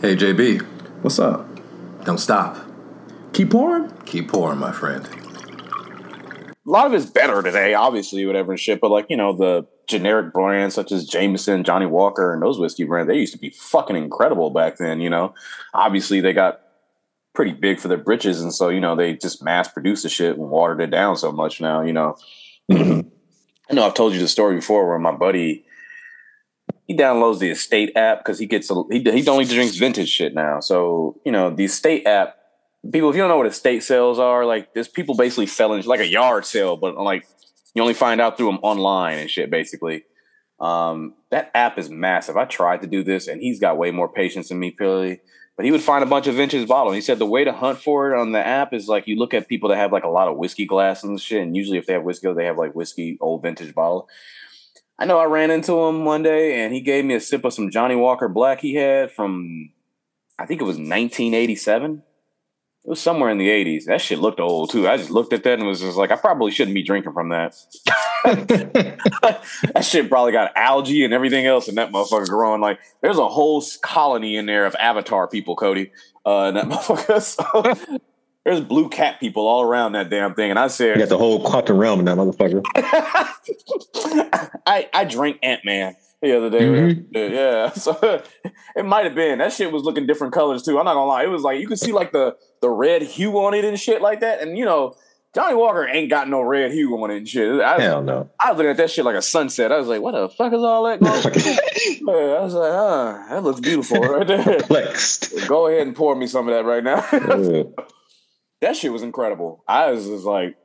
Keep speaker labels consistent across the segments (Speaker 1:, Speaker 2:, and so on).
Speaker 1: Hey, JB.
Speaker 2: What's up?
Speaker 1: Don't stop.
Speaker 2: Keep pouring?
Speaker 1: Keep pouring, my friend.
Speaker 3: A lot of it's better today, obviously, whatever and shit. But like, you know, the generic brands such as Jameson, Johnny Walker, and those whiskey brands, they used to be fucking incredible back then, you know. Obviously, they got pretty big for their britches, and so, you know, they just mass produce the shit and watered it down so much now, you know. I know I've told you the story before where my buddy, he downloads the Estate app because he only drinks vintage shit now. So, you know, the Estate app, people, if you don't know what estate sales are, like, there's people basically selling like a yard sale, but like you only find out through them online and shit, basically. That app is massive. I tried to do this, and he's got way more patience than me, purely. But he would find a bunch of vintage bottles. He said the way to hunt for it on the app is like you look at people that have like a lot of whiskey glasses and shit, and usually if they have whiskey, they have like whiskey old vintage bottle. I know I ran into him one day, and he gave me a sip of some Johnny Walker Black he had from, I think it was 1987. It was somewhere in the 80s. That shit looked old, too. I just looked at that and was just like, I probably shouldn't be drinking from that. That shit probably got algae and everything else in that motherfucker growing. Like, there's a whole colony in there of Avatar people, Cody. In that motherfucker. So, there's blue cat people all around that damn thing. And I said...
Speaker 4: You got the whole quantum realm in that motherfucker.
Speaker 3: I drank Ant-Man the other day. Mm-hmm. Yeah. So it might have been. That shit was looking different colors too. I'm not gonna lie. It was like you could see like the red hue on it and shit like that. And you know, Johnny Walker ain't got no red hue on it and shit.
Speaker 4: Hell no.
Speaker 3: I was looking at that shit like a sunset. I was like, what the fuck is all that going on? I was like, that looks beautiful right there.
Speaker 4: Perplexed.
Speaker 3: Go ahead and pour me some of that right now. That shit was incredible. I was just like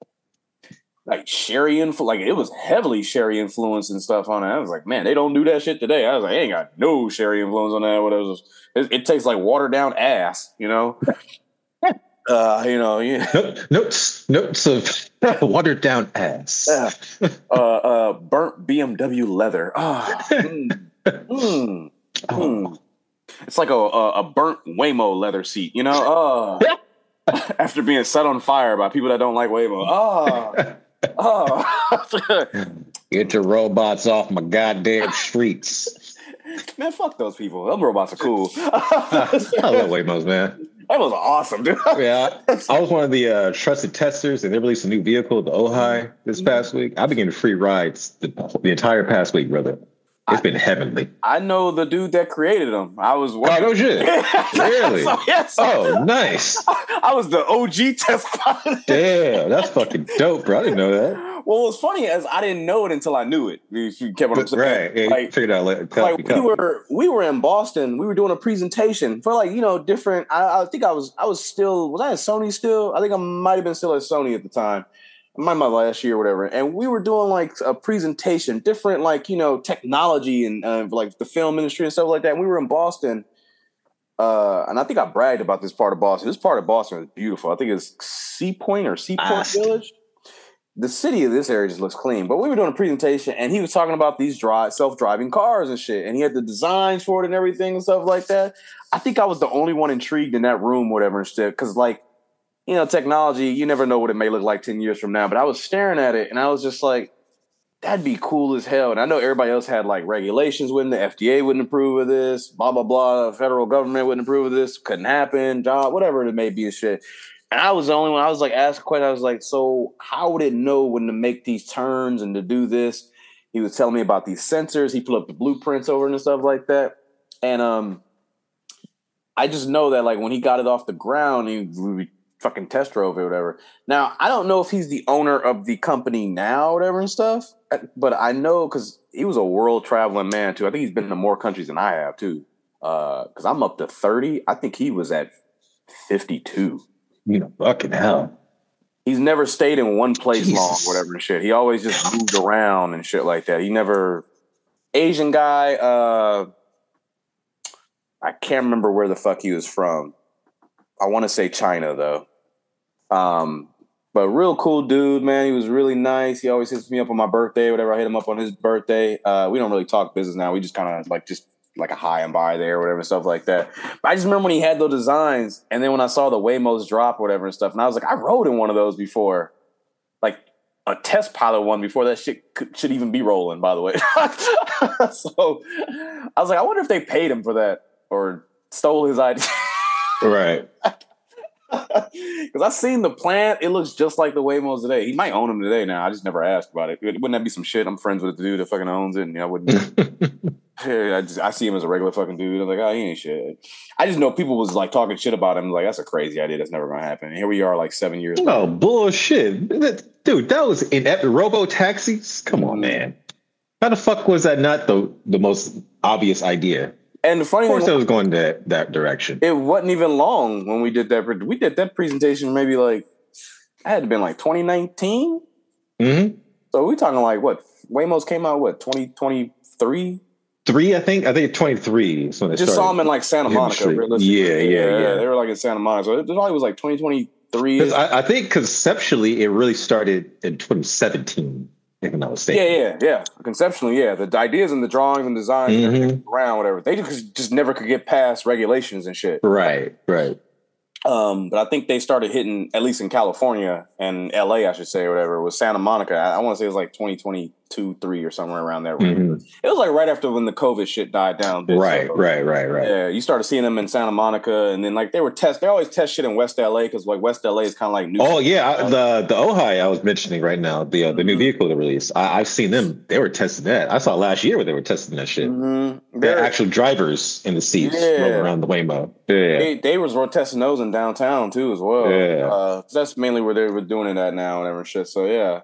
Speaker 3: sherry like it was heavily sherry influence and stuff on it. I was like, man, they don't do that shit today. I was like, they ain't got no sherry influence on that. Whatever. It tastes like watered down ass, you know. You know, yeah.
Speaker 4: Notes of watered down ass.
Speaker 3: Burnt BMW leather. It's like a burnt Waymo leather seat, you know. After being set on fire by people that don't like Waymo.
Speaker 4: Get your robots off my goddamn streets.
Speaker 3: Man, fuck those people. Those robots are cool.
Speaker 4: I love Waymos, man.
Speaker 3: That was awesome, dude.
Speaker 4: Yeah, I was one of the trusted testers, and they released a new vehicle, the Ojai, this past week. I've been getting free rides the entire past week, brother. It's been heavenly.
Speaker 3: I know the dude that created them. I was
Speaker 4: working. Oh, no shit. Really? Oh, nice.
Speaker 3: I was the OG test pilot.
Speaker 4: Damn, that's fucking dope, bro. I didn't know that.
Speaker 3: Well, what's funny is I didn't know it until I knew it. If you kept what I'm saying.
Speaker 4: Right. Yeah, like, figured out later.
Speaker 3: Like we were in Boston. We were doing a presentation for like, you know, different. I think I was still, at Sony still? I think I might have been still at Sony at the time. My last year or whatever. And we were doing like a presentation, different like, you know, technology and like the film industry and stuff like that. And we were in Boston. And I think I bragged about this part of Boston. This part of Boston is beautiful. I think it's Seaport Village. The city of this area just looks clean. But we were doing a presentation and he was talking about these self-driving cars and shit. And he had the designs for it and everything and stuff like that. I think I was the only one intrigued in that room, whatever, and shit. Because like, you know, technology, you never know what it may look like 10 years from now. But I was staring at it and I was just like, that'd be cool as hell. And I know everybody else had like regulations with the FDA wouldn't approve of this, blah, blah, blah. The federal government wouldn't approve of this. Couldn't happen, job, whatever it may be and shit. And I was the only one. I was like, asked a question. I was like, so how would it know when to make these turns and to do this? He was telling me about these sensors. He put up the blueprints over and stuff like that. And I just know that like when he got it off the ground, we fucking test drove it or whatever. Now, I don't know if he's the owner of the company now or whatever and stuff, but I know because he was a world traveling man too. I think he's been to more countries than I have too. Because I'm up to 30. I think he was at 52.
Speaker 4: You know, fucking hell.
Speaker 3: He's never stayed in one place long, whatever and shit. He always just moved around and shit like that. He never... Asian guy, I can't remember where the fuck he was from. I want to say China, though. But real cool dude, man. He was really nice. He always hits me up on my birthday, whatever. I hit him up on his birthday. We don't really talk business now. We just kind of like a high and by there, whatever, stuff like that. But I just remember when he had those designs, and then when I saw the Waymos drop, whatever and stuff, and I was like, I rode in one of those before, like a test pilot one before that shit should even be rolling. By the way, so I was like, I wonder if they paid him for that or stole his idea.
Speaker 4: Right.
Speaker 3: Because I seen the plant. It looks just like the Waymos today. He might own them today now. I just never asked about it. Wouldn't that be some shit? I'm friends with the dude that fucking owns it, and I wouldn't. I see him as a regular fucking dude. I'm like, oh, he ain't shit. I just know people was like talking shit about him. Like, that's a crazy idea. That's never gonna happen. And here we are, like 7 years.
Speaker 4: Oh, bullshit. Dude, that was inept. Robo taxis? Come on, man. How the fuck was that not the most obvious idea?
Speaker 3: And the funny
Speaker 4: Of course,
Speaker 3: thing,
Speaker 4: it was going that direction.
Speaker 3: it wasn't even long when we did that. We did that presentation maybe like, I had to been like 2019.
Speaker 4: Mm-hmm.
Speaker 3: So we talking like what? Waymos came out what 2023?
Speaker 4: I think 23 is when they
Speaker 3: Just
Speaker 4: started.
Speaker 3: saw them in like Santa Monica.
Speaker 4: Yeah.
Speaker 3: They were like in Santa Monica. So it probably was like 2023.
Speaker 4: I think conceptually it really started in 2017. If I'm not mistaken.
Speaker 3: Yeah. Conceptually, yeah. The ideas and the drawings and designs and everything around, whatever. They just never could get past regulations and shit.
Speaker 4: Right.
Speaker 3: But I think they started hitting, at least in California and LA, I should say, or whatever, with Santa Monica. I want to say it was like 2022, 3 or somewhere around there.
Speaker 4: Mm-hmm.
Speaker 3: It was like right after when the COVID shit died down.
Speaker 4: Right.
Speaker 3: Yeah, you started seeing them in Santa Monica, and then like they always test shit in West LA because like West LA is kind of like new.
Speaker 4: Oh yeah, the Ojai I was mentioning right now, the new vehicle they released. I've seen them. They were testing that. I saw last year where they were testing that shit. They're actual drivers in the seats rolling around the Waymo. Yeah,
Speaker 3: they were testing those in downtown too as well.
Speaker 4: Yeah,
Speaker 3: that's mainly where they were doing it at now and whatever shit. So yeah.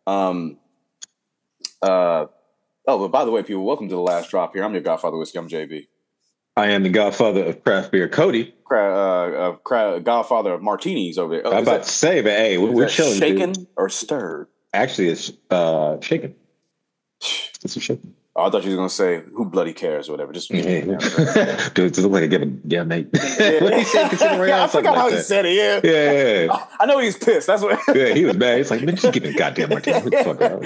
Speaker 3: Oh, but by the way, people, welcome to the last drop here. I'm your Godfather Whiskey. I'm JB.
Speaker 4: I am the Godfather of craft beer, Cody.
Speaker 3: Godfather of martinis over there.
Speaker 4: I'm about to say, but hey, we're chilling.
Speaker 3: Shaken
Speaker 4: dude.
Speaker 3: or stirred?
Speaker 4: Actually, it's shaken. It's a shaken.
Speaker 3: Oh, I thought you were gonna say who bloody cares or whatever. Just
Speaker 4: dude, it look like a given. Yeah, mate.
Speaker 3: I forgot how he said it.
Speaker 4: Yeah.
Speaker 3: I know he's pissed. That's what.
Speaker 4: Yeah, he was mad. He's like, man, just give me a goddamn martini. Fuck out.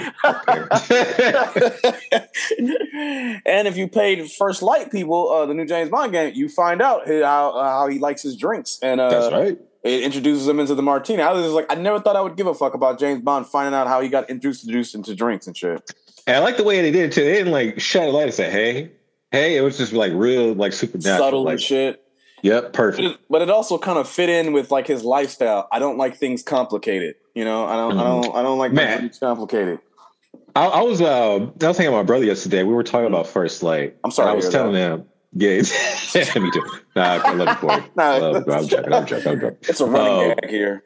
Speaker 3: And if you paid First Light people, the new James Bond game, you find out how he likes his drinks, and
Speaker 4: that's right.
Speaker 3: It introduces him into the martini. I was just like, I never thought I would give a fuck about James Bond finding out how he got introduced into drinks and shit.
Speaker 4: And I like the way they did it too. They didn't like shine a light and say, hey. It was just like real, like supernatural.
Speaker 3: Subtle
Speaker 4: like,
Speaker 3: and shit.
Speaker 4: Yep, perfect.
Speaker 3: But it also kind of fit in with like his lifestyle. I don't like things complicated. You know, I don't like things complicated.
Speaker 4: I was hanging with my brother yesterday. We were talking about First Light.
Speaker 3: I'm sorry.
Speaker 4: I was telling him. Yeah, me too. Nah, I love you, boy. I'm joking.
Speaker 3: It's a running gag here.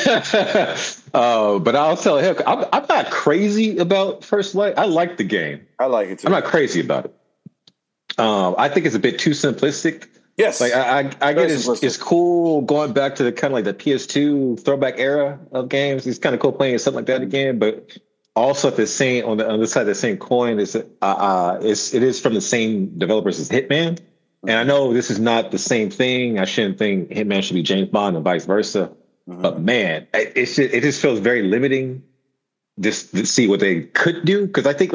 Speaker 4: But I was telling him, I'm not crazy about First Light. I like the game.
Speaker 3: I like it too.
Speaker 4: I'm not crazy about it. I think it's a bit too simplistic.
Speaker 3: Yes,
Speaker 4: like I get it's cool going back to the kind of like the PS2 throwback era of games. It's kind of cool playing something like that again, but also at the same on the other side of the same coin is it is from the same developers as Hitman. And I know this is not the same thing. I shouldn't think Hitman should be James Bond and vice versa. But man, it just feels very limiting just to see what they could do. Because I think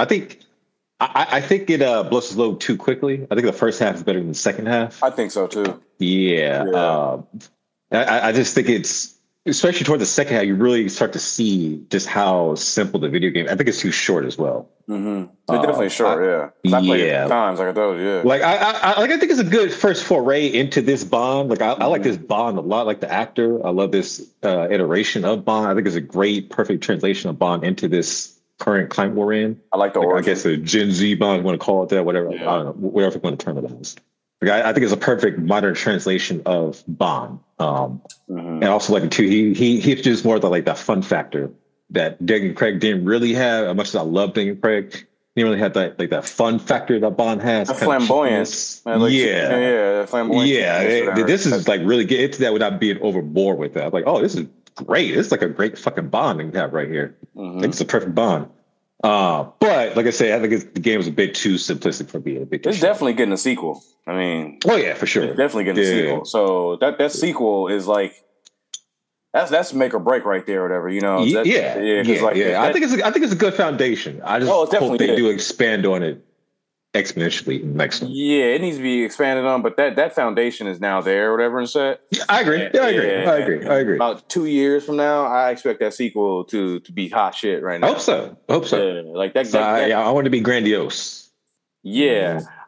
Speaker 4: I think it blows its load too quickly. I think the first half is better than the second half.
Speaker 3: I think so too.
Speaker 4: Yeah. I just think it's, especially toward the second half, you really start to see just how simple the video game. I think it's too short as well.
Speaker 3: It's definitely short. I played it times, like I told you. Yeah.
Speaker 4: Like I think it's a good first foray into this Bond. Like I like this Bond a lot. Like the actor, I love this iteration of Bond. I think it's a great, perfect translation of Bond into this current climate we're in.
Speaker 3: I like the origin.
Speaker 4: I guess the Gen Z Bond, you want to call it that, whatever.
Speaker 3: Yeah.
Speaker 4: I don't know, whatever you want to term it as. Like I think it's a perfect modern translation of Bond. And also like too, he introduced more of the like that fun factor that Daniel Craig didn't really have. As much as I love Daniel Craig, he didn't really have that like that fun factor that Bond has.
Speaker 3: The flamboyance. Flamboyance.
Speaker 4: Yeah. This is like really get into that without being overboard with that. Like, oh, this is great. It's like a great fucking Bond that we have right here. I think it's a perfect Bond. But like I say, I think the game was a bit too simplistic for me.
Speaker 3: It's definitely getting a sequel. I mean,
Speaker 4: oh yeah, for sure,
Speaker 3: it's definitely getting a sequel. So that sequel is like that's make or break right there, or whatever. You know,
Speaker 4: I think it's a good foundation. I just hope they do expand on it exponentially in the next one.
Speaker 3: Yeah, it needs to be expanded on, but that foundation is now there, or whatever, and set.
Speaker 4: Yeah, I agree. I agree.
Speaker 3: About 2 years from now, I expect that sequel to be hot shit right now.
Speaker 4: Hope so.
Speaker 3: Yeah, like that.
Speaker 4: I want it to be grandiose.
Speaker 3: Yeah.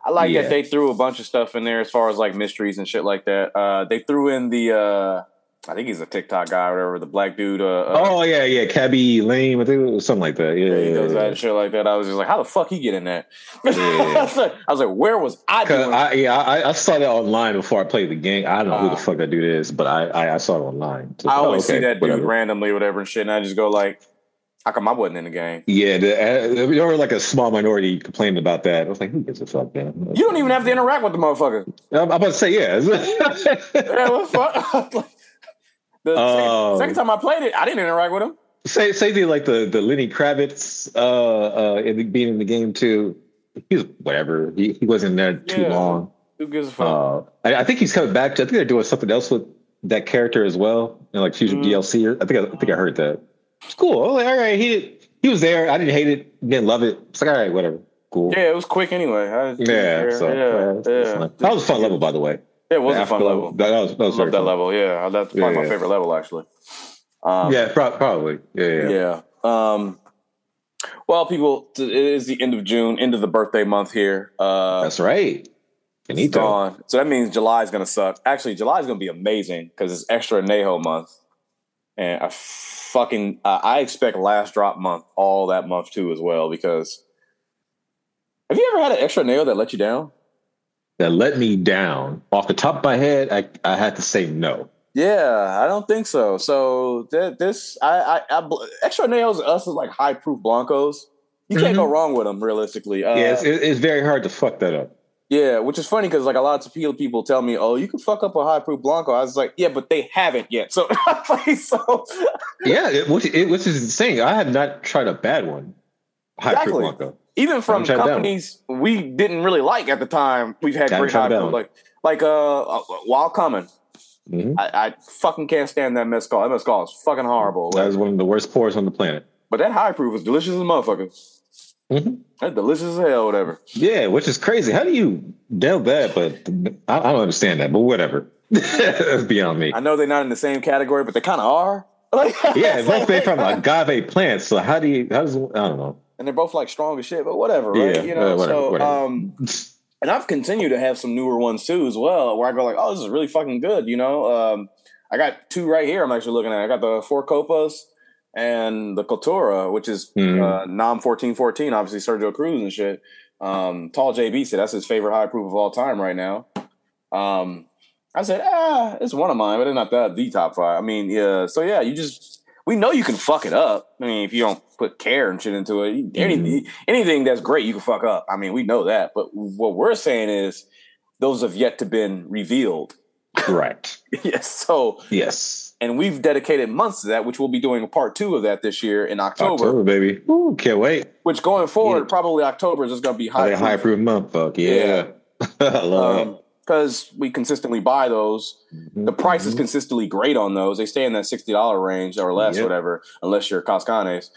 Speaker 3: I like that they threw a bunch of stuff in there as far as like mysteries and shit like that. They threw in the I think he's a TikTok guy or whatever, the black dude.
Speaker 4: Cabby Lame, I think it was something like that. Yeah,
Speaker 3: he does that and shit like that. I was just like, how the fuck he get in that? Yeah. I was like, where was I doing?
Speaker 4: I saw that online before I played the game. I don't know who the fuck that dude is, but I saw it online.
Speaker 3: So, I always see that dude randomly or whatever and shit, and I just go like, how come I wasn't in the game? Yeah,
Speaker 4: there were like a small minority complaining about that. I was like, who gives a fuck, man?
Speaker 3: You don't even have to interact with the motherfucker.
Speaker 4: I'm about to say, yeah.
Speaker 3: Yeah, what the fuck? The second time I played it, I didn't interact with him.
Speaker 4: Say like the Lenny Kravitz being in the game too. He was whatever. He wasn't there too long.
Speaker 3: Who gives a fuck?
Speaker 4: I think he's coming back. I think they're doing something else with that character as well, like future DLC. I think I heard that. It's cool. I was like, all right, he was there. I didn't hate it, didn't love it. It's like, all right, whatever, cool.
Speaker 3: Yeah, it was quick anyway.
Speaker 4: That was a fun level, by the way.
Speaker 3: It was a fun level.
Speaker 4: That was
Speaker 3: love that level. Yeah, that's probably my favorite level, actually.
Speaker 4: Probably. Yeah.
Speaker 3: Well, people, it is the end of June, end of the birthday month here.
Speaker 4: That's right.
Speaker 3: It's gone. So that means July is going to suck. Actually, July is going to be amazing because it's Extra Añejo month, and I expect Last Drop month all that month too as well. Because have you ever had an Extra Añejo that let you down?
Speaker 4: That let me down. Off the top of my head, I had to say no.
Speaker 3: Yeah, I don't think so. So Extra Añejos us is like high proof blancos. You can't go wrong with them, realistically.
Speaker 4: It's very hard to fuck that up.
Speaker 3: Yeah, which is funny because like a lot of people tell me, "Oh, you can fuck up a high proof blanco." I was like, "Yeah, but they haven't yet." So,
Speaker 4: which is insane. I have not tried a bad one. High proof blanco.
Speaker 3: Even from companies we didn't really like at the time, we've had great high proof, like Wild Common. Mm-hmm. I fucking can't stand that mezcal. That mezcal is fucking horrible.
Speaker 4: That is one of the worst pours on the planet.
Speaker 3: But that high proof is delicious as a motherfucker. Mm-hmm. That's delicious as hell, whatever.
Speaker 4: Yeah, which is crazy. How do you nail that? But I don't understand that. But whatever. That's beyond me.
Speaker 3: I know they're not in the same category, but they kind of are.
Speaker 4: Yeah, both made from agave plants. So I don't know.
Speaker 3: And they're both like strong as shit, but whatever, right?
Speaker 4: Yeah, whatever.
Speaker 3: And I've continued to have some newer ones too, as well, where I go like, "Oh, this is really fucking good," I got two right here. I'm actually looking at. I got the Four Copas and the Cultura, which is Nam 1414, obviously Sergio Cruz and shit. Tall JB said that's his favorite high proof of all time right now. I said, it's one of mine, but it's not the top five. I mean, yeah. So yeah, we know you can fuck it up. I mean, if you don't put care and shit into it, anything that's great, you can fuck up. I mean, we know that. But what we're saying is those have yet to been revealed.
Speaker 4: Right.
Speaker 3: Yes. So
Speaker 4: yes.
Speaker 3: And we've dedicated months to that, which we'll be doing a part 2 of that this year in October.
Speaker 4: Baby. Ooh, can't wait.
Speaker 3: Which going forward, probably October is just going to be high
Speaker 4: proof month. Fuck yeah. I love it.
Speaker 3: Because we consistently buy those. The price is consistently great on those. They stay in that $60 range or less, whatever, unless you're Cascanes.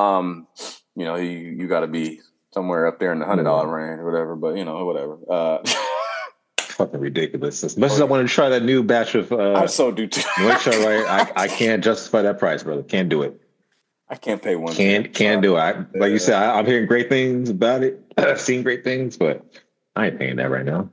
Speaker 3: You got to be somewhere up there in the $100 range or whatever, but, whatever.
Speaker 4: Fucking ridiculous. As much as I want to try that new batch of...
Speaker 3: I so do too.
Speaker 4: I can't justify that price, brother. Can't do it.
Speaker 3: I can't pay one.
Speaker 4: Can't do it. Like you said, I'm hearing great things about it. I've seen great things, but I ain't paying that right now.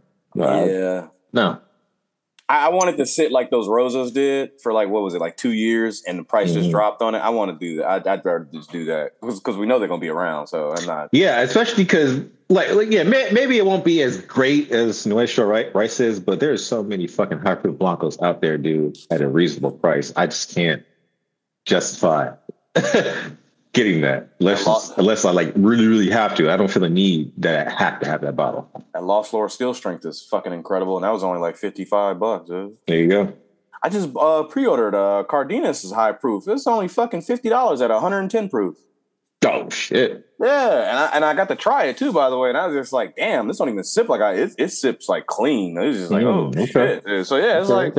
Speaker 4: No.
Speaker 3: I wanted to sit like those Rosas did for like, what was it, like 2 years, and the price just dropped on it. I want to do that. I'd rather just do that because we know they're going to be around. So I'm not.
Speaker 4: Yeah, especially because maybe it won't be as great as Nuestro Rice is, but there's so many fucking high proof blancos out there, dude, at a reasonable price. I just can't justify getting that unless I like really, really have to. I don't feel the need that I have to have that bottle.
Speaker 3: That Lost Lore Steel Strength is fucking incredible, and that was only like $55, dude.
Speaker 4: There you go.
Speaker 3: I just pre-ordered Cardenas is high proof. It's only fucking $50 at 110 proof.
Speaker 4: Oh shit!
Speaker 3: Yeah, and I got to try it twoby the way, and I was just like, damn, this don't even sip like it sips like clean. It was just like, shit. Dude. So yeah, it's like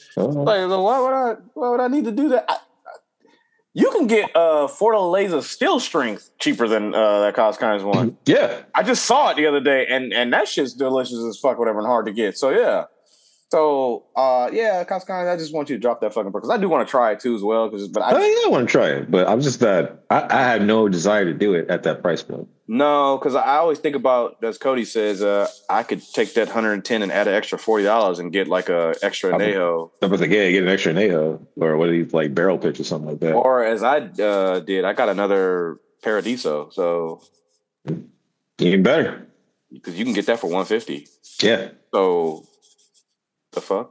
Speaker 3: why would I need to do that? You can get Fortaleza Steel Strength cheaper than that Cascanes one.
Speaker 4: Yeah.
Speaker 3: I just saw it the other day, and that shit's delicious as fuck, whatever, and hard to get. So, yeah. So, yeah, Cascana, I just want you to drop that fucking because I do want to try it too as well.
Speaker 4: I want to try it, but I'm just that I have no desire to do it at that price point.
Speaker 3: No, because I always think about, as Cody says, I could take that 110 and add an extra $40 and get like a extra Añejo.
Speaker 4: I was like, yeah, get an extra Añejo or what are these like barrel pitch or something like that.
Speaker 3: Or as I did, I got another Paradiso, so
Speaker 4: even better
Speaker 3: because you can get that for $150.
Speaker 4: Yeah.
Speaker 3: So the fuck.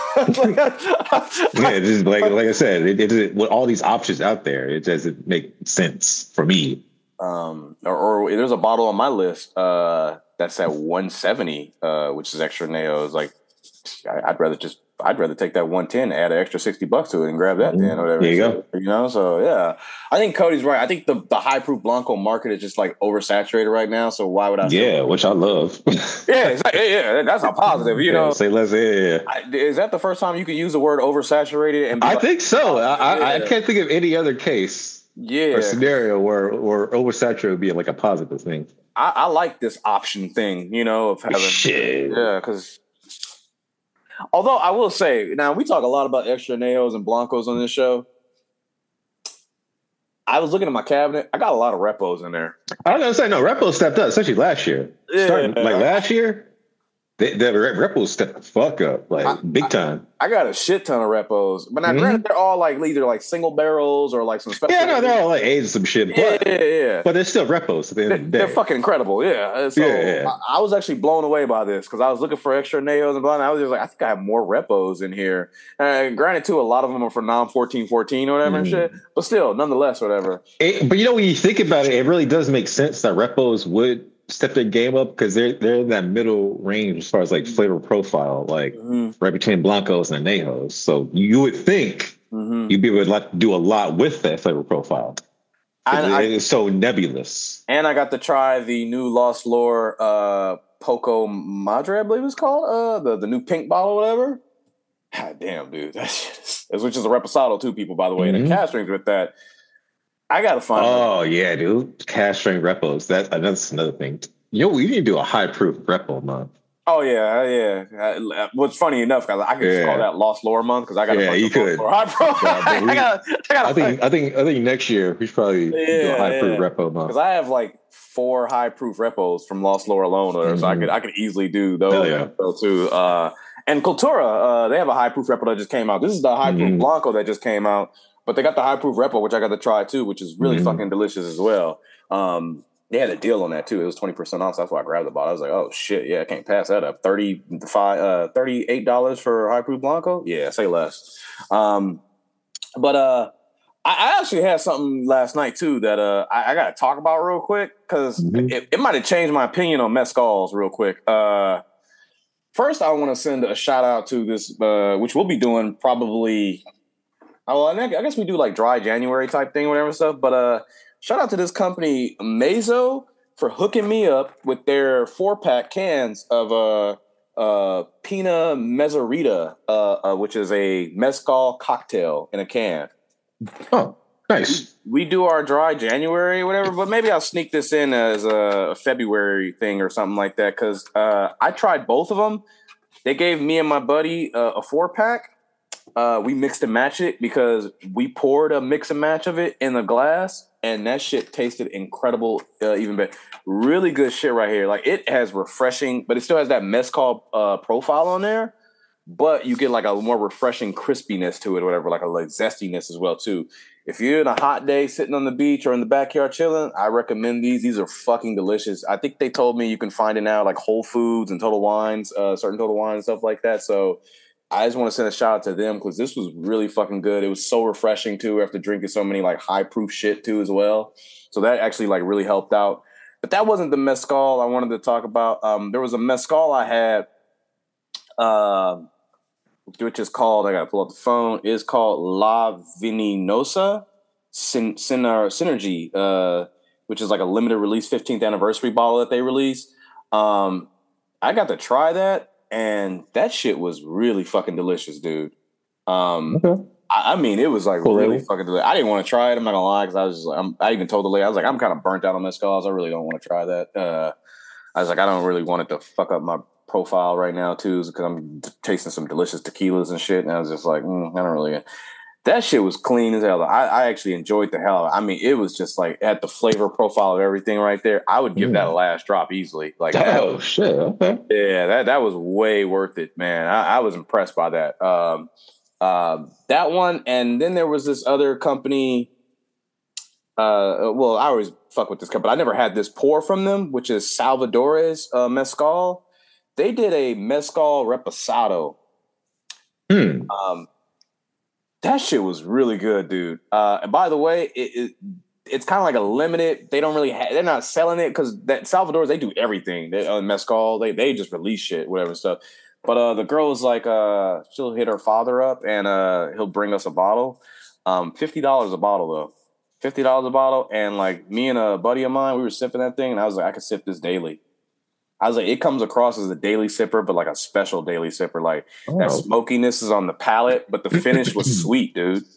Speaker 4: Yeah, just like I said, with all these options out there, it doesn't make sense for me.
Speaker 3: Or there's a bottle on my list that's at 170, which is extra Añejo. It's like I'd rather take that 110, add an extra $60 to it, and grab that then, or whatever.
Speaker 4: There you go.
Speaker 3: You know, so yeah, I think Cody's right. I think the high proof Blanco market is just like oversaturated right now. So why would I?
Speaker 4: Yeah, which I love.
Speaker 3: Yeah, that's a positive. You know,
Speaker 4: say less. Yeah.
Speaker 3: Is that the first time you could use the word oversaturated? And
Speaker 4: I think so. I can't think of any other case.
Speaker 3: Yeah,
Speaker 4: or scenario where oversaturated would be like a positive thing.
Speaker 3: I like this option thing, you know, of having because. Although I will say, now we talk a lot about extra Añejos and Blancos on this show. I was looking at my cabinet. I got a lot of repos in there.
Speaker 4: I was going to say, no, repos stepped up, especially last year.
Speaker 3: Yeah.
Speaker 4: Last year, the repos stepped the fuck up, big time.
Speaker 3: I got a shit ton of repos, but now granted, they're all like either like single barrels or like some special.
Speaker 4: Yeah, no, they're all like aged some shit. But, yeah. But they're still repos at the end of the day.
Speaker 3: They're fucking incredible, yeah. So I was actually blown away by this because I was looking for extra Añejos and blah. And I was just like, I think I have more repos in here. Granted, too, a lot of them are for non-1414 or whatever and shit, but still, nonetheless, whatever.
Speaker 4: But you know, when you think about it, it really does make sense that repos would step their game up because they're in that middle range as far as like flavor profile, like right between Blancos and Añejos. So you would think you'd be able to do a lot with that flavor profile. It's so nebulous. And
Speaker 3: I got to try the new Lost Lore Poco Madre, I believe it's called, the new pink bottle or whatever. God damn, dude. Which is a Reposado too, people, by the way. And the cash strings with that. I gotta find.
Speaker 4: Oh yeah, dude! Cash string repos. That's another thing. You know, we need to do a high proof repo month.
Speaker 3: Oh yeah. What's funny enough, guys, I could just call that Lost Lore month because I got a bunch of high pro.
Speaker 4: I think next year we should probably do a high proof repo month
Speaker 3: because I have like 4 high proof repos from Lost Lore alone, so I could easily do those too. And Cultura, they have a high proof repo that just came out. This is the high proof Blanco that just came out. But they got the high proof repo, which I got to try too, which is really fucking delicious as well. They had a deal on that too. It was 20% off. So that's why I grabbed the bottle. I was like, oh shit, yeah, I can't pass that up. $38 for high proof Blanco. Yeah, say less. I actually had something last night too that I got to talk about real quick because it might have changed my opinion on mezcals real quick. First, I want to send a shout out to this, which we'll be doing probably. Oh, I guess we do like dry January type thing, whatever stuff. But shout out to this company, Mezzo, for hooking me up with their 4-pack cans of Pina Mezzarita, which is a mezcal cocktail in a can.
Speaker 4: Oh, nice.
Speaker 3: We do our dry January, whatever, but maybe I'll sneak this in as a February thing or something like that because I tried both of them. They gave me and my buddy a 4-pack. We mixed and matched it because we poured a mix and match of it in the glass, and that shit tasted incredible, even better. Really good shit right here. Like it has refreshing, but it still has that mezcal profile on there. But you get like a more refreshing crispiness to it, or whatever, like a zestiness as well too. If you're in a hot day sitting on the beach or in the backyard chilling, I recommend these. These are fucking delicious. I think they told me you can find it now like Whole Foods and Total Wines, certain Total Wines and stuff like that. So I just want to send a shout out to them because this was really fucking good. It was so refreshing too after drinking so many like high proof shit too as well. So that actually like really helped out. But that wasn't the mezcal I wanted to talk about. There was a mezcal I had, which is called, I got to pull up the phone, is called La Venenosa Synergy, which is like a limited release 15th anniversary bottle that they released. I got to try that. And that shit was really fucking delicious, dude. Okay. I mean, it was like really fucking delicious. I didn't want to try it. I'm not gonna lie, because I was just like, I even told the lady, I was kind of burnt out on mezcals. I really don't want to try that. I was like, I don't really want it to fuck up my profile right now too, because I'm tasting some delicious tequilas and shit. And I was just like, I don't really. That shit was clean as hell. I actually enjoyed the hell. I mean, it was just like at the flavor profile of everything right there. I would give that a last drop easily. Like,
Speaker 4: shit, okay,
Speaker 3: yeah, that was way worth it, man. I was impressed by that. That one, and then there was this other company. Well, I always fuck with this company. I never had this pour from them, which is Salvadores Mezcal. They did a Mezcal Reposado. That shit was really good, dude. And by the way, it's kind of like a limited. They don't really they're not selling it because that Salvadores, they do everything. They mezcal, they just release shit, whatever stuff. But the girl was like, she'll hit her father up and he'll bring us a bottle. $50 a bottle though. $50 a bottle. And like me and a buddy of mine, we were sipping that thing, and I was like, I could sip this daily. I was like, it comes across as a daily sipper, but like a special daily sipper. Like that smokiness is on the palate, but the finish was sweet, dude.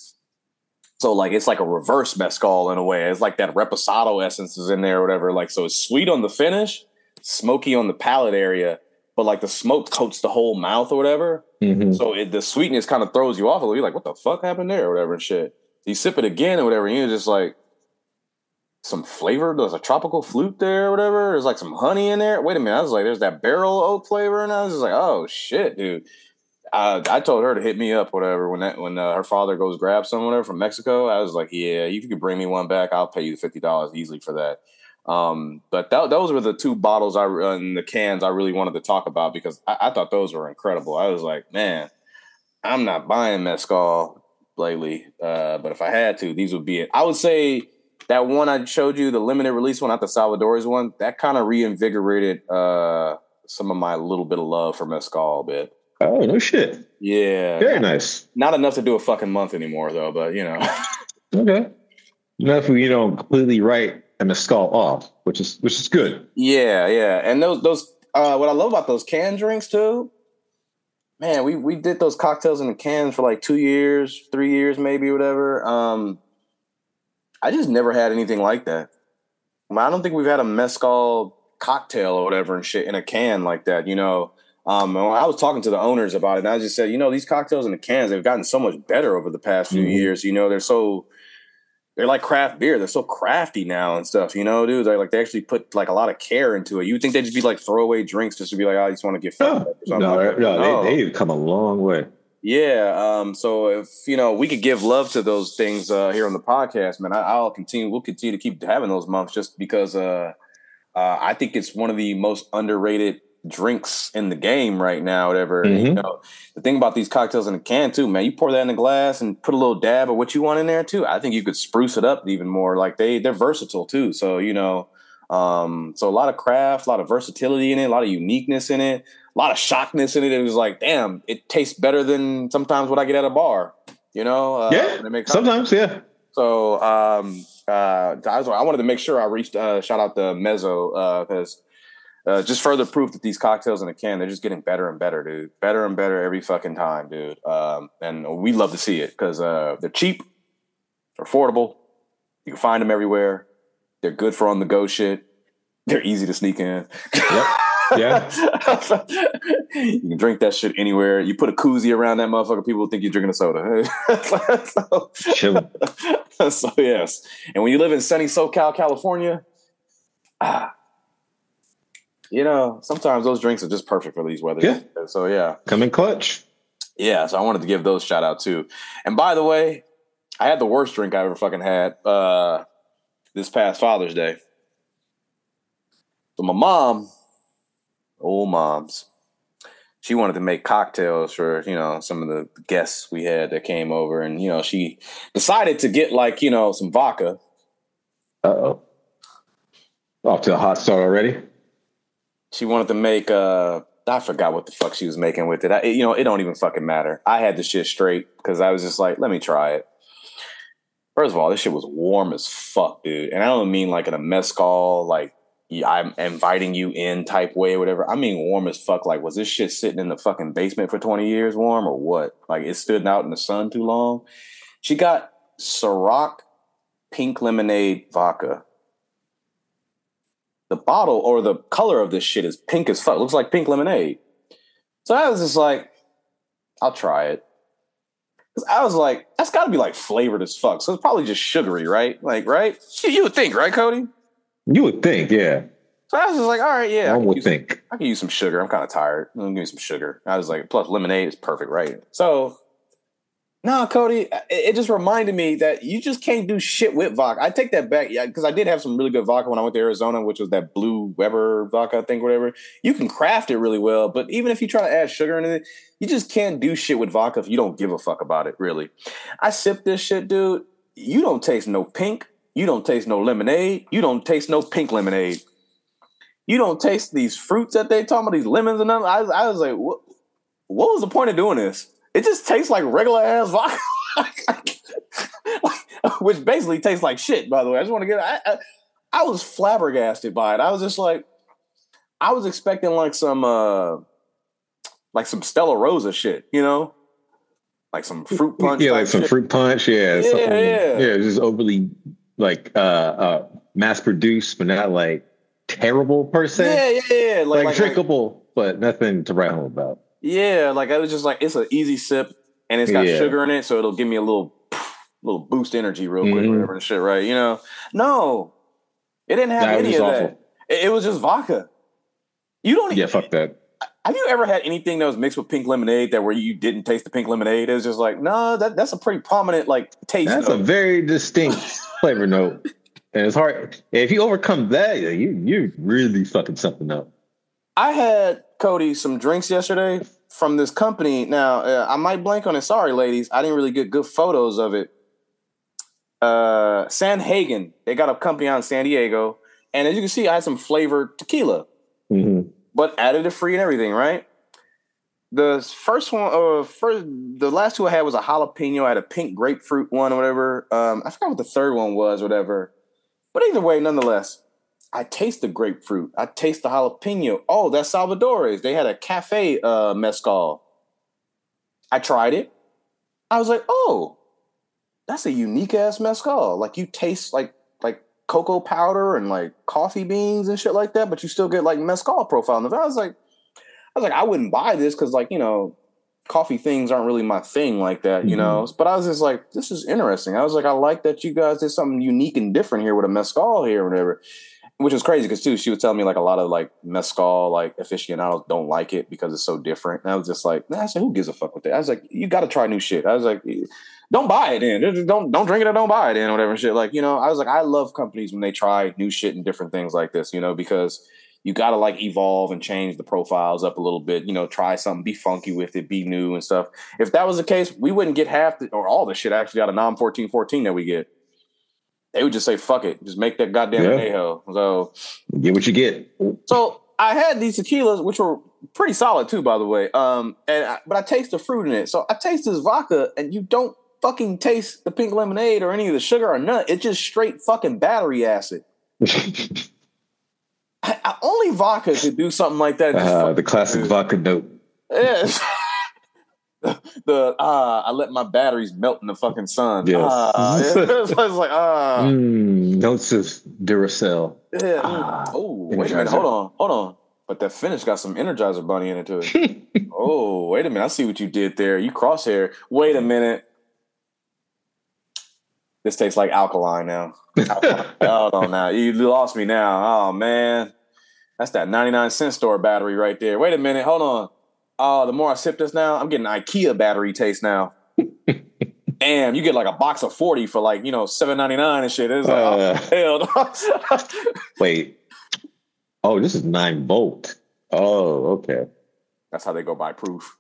Speaker 3: So like it's like a reverse mezcal in a way. It's like that reposado essence is in there or whatever. Like so it's sweet on the finish, smoky on the palate area, but like the smoke coats the whole mouth or whatever. So the sweetness kind of throws you off a little. You're like, what the fuck happened there or whatever and shit. You sip it again or whatever, and you're just like, some flavor. There's a tropical flute there or whatever. There's like some honey in there. Wait a minute. I was like, there's that barrel oak flavor. And I was just like, oh shit, dude. I told her to hit me up, whatever, when her father goes grab some whatever from Mexico. I was like, yeah, if you could bring me one back, I'll pay you $50 easily for that. But those were the two bottles and the cans I really wanted to talk about because I thought those were incredible. I was like, man, I'm not buying mezcal lately. But if I had to, these would be it. I would say that one I showed you, the limited release one, not the Salvadores one, that kind of reinvigorated some of my little bit of love for mezcal a bit.
Speaker 4: Oh, no shit.
Speaker 3: Yeah.
Speaker 4: Very nice.
Speaker 3: Not enough to do a fucking month anymore, though, but, you know.
Speaker 4: Okay. Enough for you don't completely write a mezcal off, which is good.
Speaker 3: Yeah, yeah. And those what I love about those canned drinks, too, man, we did those cocktails in the cans for like 2 years, 3 years maybe, whatever. I just never had anything like that. I don't think we've had a mezcal cocktail or whatever and shit in a can like that, you know. I was talking to the owners about it, and I just said, you know, these cocktails in the cans, they've gotten so much better over the past few years. You know, they're like craft beer. They're so crafty now and stuff, you know, dude. They actually put like a lot of care into it. You would think they'd just be like throwaway drinks just to be like, oh, I just want to get fucked up or something.
Speaker 4: They've come a long way.
Speaker 3: Yeah. So if, you know, we could give love to those things here on the podcast, man, we'll continue to keep having those months just because I think it's one of the most underrated drinks in the game right now, whatever. You know, the thing about these cocktails in a can too, man, you pour that in a glass and put a little dab of what you want in there too. I think you could spruce it up even more. Like they're versatile too. So, you know, so a lot of craft, a lot of versatility in it, a lot of uniqueness in it, a lot of shockness in it. It was like, damn, it tastes better than sometimes what I get at a bar, you know?
Speaker 4: Sometimes, yeah.
Speaker 3: So I wanted to make sure I reached shout out the Mezzo because just further proof that these cocktails in a can, they're just getting better and better, dude. Better and better every fucking time, dude. And we love to see it because they're cheap, they're affordable. You can find them everywhere. They're good for on-the-go shit. They're easy to sneak in.
Speaker 4: Yep. Yeah.
Speaker 3: You can drink that shit anywhere. You put a koozie around that motherfucker, people think you're drinking a soda.
Speaker 4: Chilling.
Speaker 3: So, yes. And when you live in sunny SoCal, California, you know, sometimes those drinks are just perfect for these weather.
Speaker 4: Yeah.
Speaker 3: So, yeah.
Speaker 4: Come in clutch.
Speaker 3: Yeah, so I wanted to give those shout out too. And by the way, I had the worst drink I ever fucking had this past Father's Day. So my mom, old moms, she wanted to make cocktails for, you know, some of the guests we had that came over. And, you know, she decided to get like, you know, some vodka.
Speaker 4: Uh-oh. Off to a hot start already.
Speaker 3: She wanted to make, I forgot what the fuck she was making with it. It don't even fucking matter. I had the shit straight because I was just like, let me try it. First of all, this shit was warm as fuck, dude. And I don't mean like in a mezcal, like I'm inviting you in type way or whatever. I mean warm as fuck. Like, was this shit sitting in the fucking basement for 20 years warm or what? Like, it stood out in the sun too long. She got Ciroc pink lemonade vodka. the bottle or the color of this shit is pink as fuck. It looks like pink lemonade. So I was just like, I'll try it. Because I was like, that's got to be like flavored as fuck. So it's probably just sugary, right? Like, right? You would think, right, Cody?
Speaker 4: You would think, yeah.
Speaker 3: So I was just like, all right, yeah.
Speaker 4: I would think.
Speaker 3: I can use some sugar. I'm kind of tired. Give me some sugar. I was like, plus lemonade is perfect, right? So, no, Cody, it just reminded me that you just can't do shit with vodka. I take that back, yeah, because I did have some really good vodka when I went to Arizona, which was that Blue Weber vodka, I think, whatever. You can craft it really well, but even if you try to add sugar in it, you just can't do shit with vodka if you don't give a fuck about it, really. I sip this shit, dude. You don't taste no pink. You don't taste no lemonade. You don't taste no pink lemonade. You don't taste these fruits that they talking about, these lemons and nothing. I was like, what was the point of doing this? It just tastes like regular ass vodka, which basically tastes like shit, by the way. I just want to get I was flabbergasted by it. I was just like, I was expecting like some Stella Rosa shit, you know? Like some fruit punch.
Speaker 4: Yeah, like some
Speaker 3: shit.
Speaker 4: Fruit punch, yeah.
Speaker 3: Yeah.
Speaker 4: Just overly like mass produced, but not like terrible per se.
Speaker 3: Yeah.
Speaker 4: Like drinkable, but nothing to write home about.
Speaker 3: Yeah, like I was just like, it's an easy sip and it's got sugar in it, so it'll give me a little boost energy real quick, whatever and shit, right? You know? No. It didn't have any of that. It was just vodka. You don't
Speaker 4: Yeah, fuck that.
Speaker 3: Have you ever had anything that was mixed with pink lemonade that where you didn't taste the pink lemonade? It was just like, no, that's a pretty prominent like taste.
Speaker 4: That's a very distinct flavor note. And it's hard. If you overcome that, you're really fucking something up. I
Speaker 3: had, Cody, some drinks yesterday from this company. Now, I might blank on it. Sorry, ladies. I didn't really get good photos of it. Sanhagen. They got a company out in San Diego. And as you can see, I had some flavored tequila. Mm-hmm. But additive free and everything, right? The first one, the last two I had was a jalapeno. I had a pink grapefruit one or whatever. I forgot what the third one was or whatever. But either way, nonetheless, I taste the grapefruit. I taste the jalapeno. Oh, that's Salvadores. They had a cafe mezcal. I tried it. I was like, oh, that's a unique ass mezcal. Like you taste like cocoa powder and like coffee beans and shit like that, but you still get like mezcal profile. And I was like, I wouldn't buy this because like, you know, coffee things aren't really my thing like that, you know? But I was just like, this is interesting. I was like, I like that you guys did something unique and different here with a mezcal here or whatever. Which was crazy because too, she was telling me like a lot of like mezcal, like aficionados don't like it because it's so different. And I was just like, I said, who gives a fuck with that? I was like, you got to try new shit. I was like, don't buy it then. Don't drink it or don't buy it then or whatever shit. Like, you know, I was like, I love companies when they try new shit and different things like this, you know, because you got to like evolve and change the profiles up a little bit, you know, try something, be funky with it, be new and stuff. If that was the case, we wouldn't get half or all the shit actually out of NOM 1414 that we get. They would just say, fuck it. Just make that goddamn anejo. So
Speaker 4: get what you get.
Speaker 3: So I had these tequilas, which were pretty solid too, by the way. But I taste the fruit in it. So I taste this vodka and you don't fucking taste the pink lemonade or any of the sugar or none. It's just straight fucking battery acid. Only vodka could do something like that.
Speaker 4: The classic vodka note.
Speaker 3: Yes. I let my batteries melt in the fucking sun.
Speaker 4: Yes.
Speaker 3: It's like
Speaker 4: notes of Duracell.
Speaker 3: Yeah. Oh, wait a minute. Hold on. But that finish got some Energizer Bunny in it too. Oh, wait a minute. I see what you did there. You crosshair. Wait a minute. This tastes like alkaline now. Hold on now. You lost me now. Oh man. That's that 99-cent store battery right there. Wait a minute. Hold on. The more I sip this now, I'm getting IKEA battery taste now. Damn, you get like a box of 40 for like, you know, $7.99 and shit. It's like, hell no.
Speaker 4: Wait. Oh, this is 9 volt. Oh, okay.
Speaker 3: That's how they go by proof.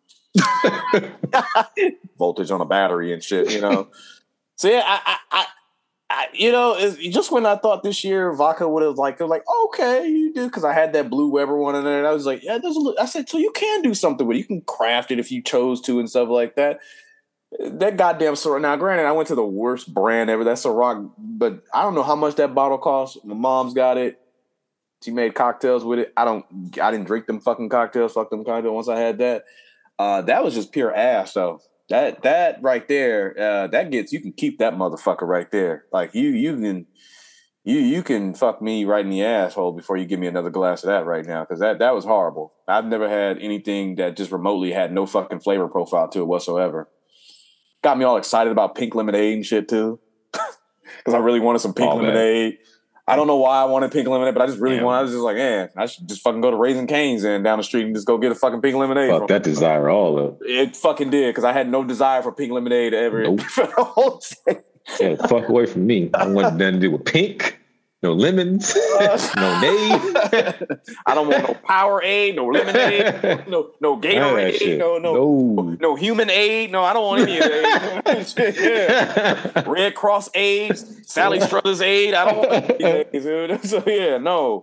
Speaker 3: Voltage on a battery and shit, you know. So yeah, I you know, just when I thought this year vodka would have like, okay, you do, because I had that Blue Weber one in there, and I was like, yeah, I said, so you can do something with it. You can craft it if you chose to and stuff like that. That goddamn Ciroc. Now, granted, I went to the worst brand ever. That's Ciroc, but I don't know how much that bottle costs. My mom's got it. She made cocktails with it. I didn't drink them fucking cocktails. Fuck them cocktails. Once I had that, that was just pure ass though. That right there, that gets, you can keep that motherfucker right there. Like you can You can fuck me right in the asshole before you give me another glass of that right now, because that was horrible. I've never had anything that just remotely had no fucking flavor profile to it whatsoever. Got me all excited about pink lemonade and shit too, because I really wanted some pink lemonade. I don't know why I wanted pink lemonade, but I just really wanted. I was just like, man, I should just fucking go to Raising Cane's and down the street and just go get a fucking pink lemonade.
Speaker 4: Fuck that desire all of
Speaker 3: it. Fucking did, because I had no desire for pink lemonade ever. Nope. For the whole thing.
Speaker 4: Yeah, fuck away from me. I want nothing to do with pink. No lemons, no nade.
Speaker 3: I don't want no Powerade, no lemonade, no Gatorade, no human aid. No, I don't want any of that. Yeah. Red Cross AIDS, Sally Struthers aid. I don't want any of these. So yeah, no.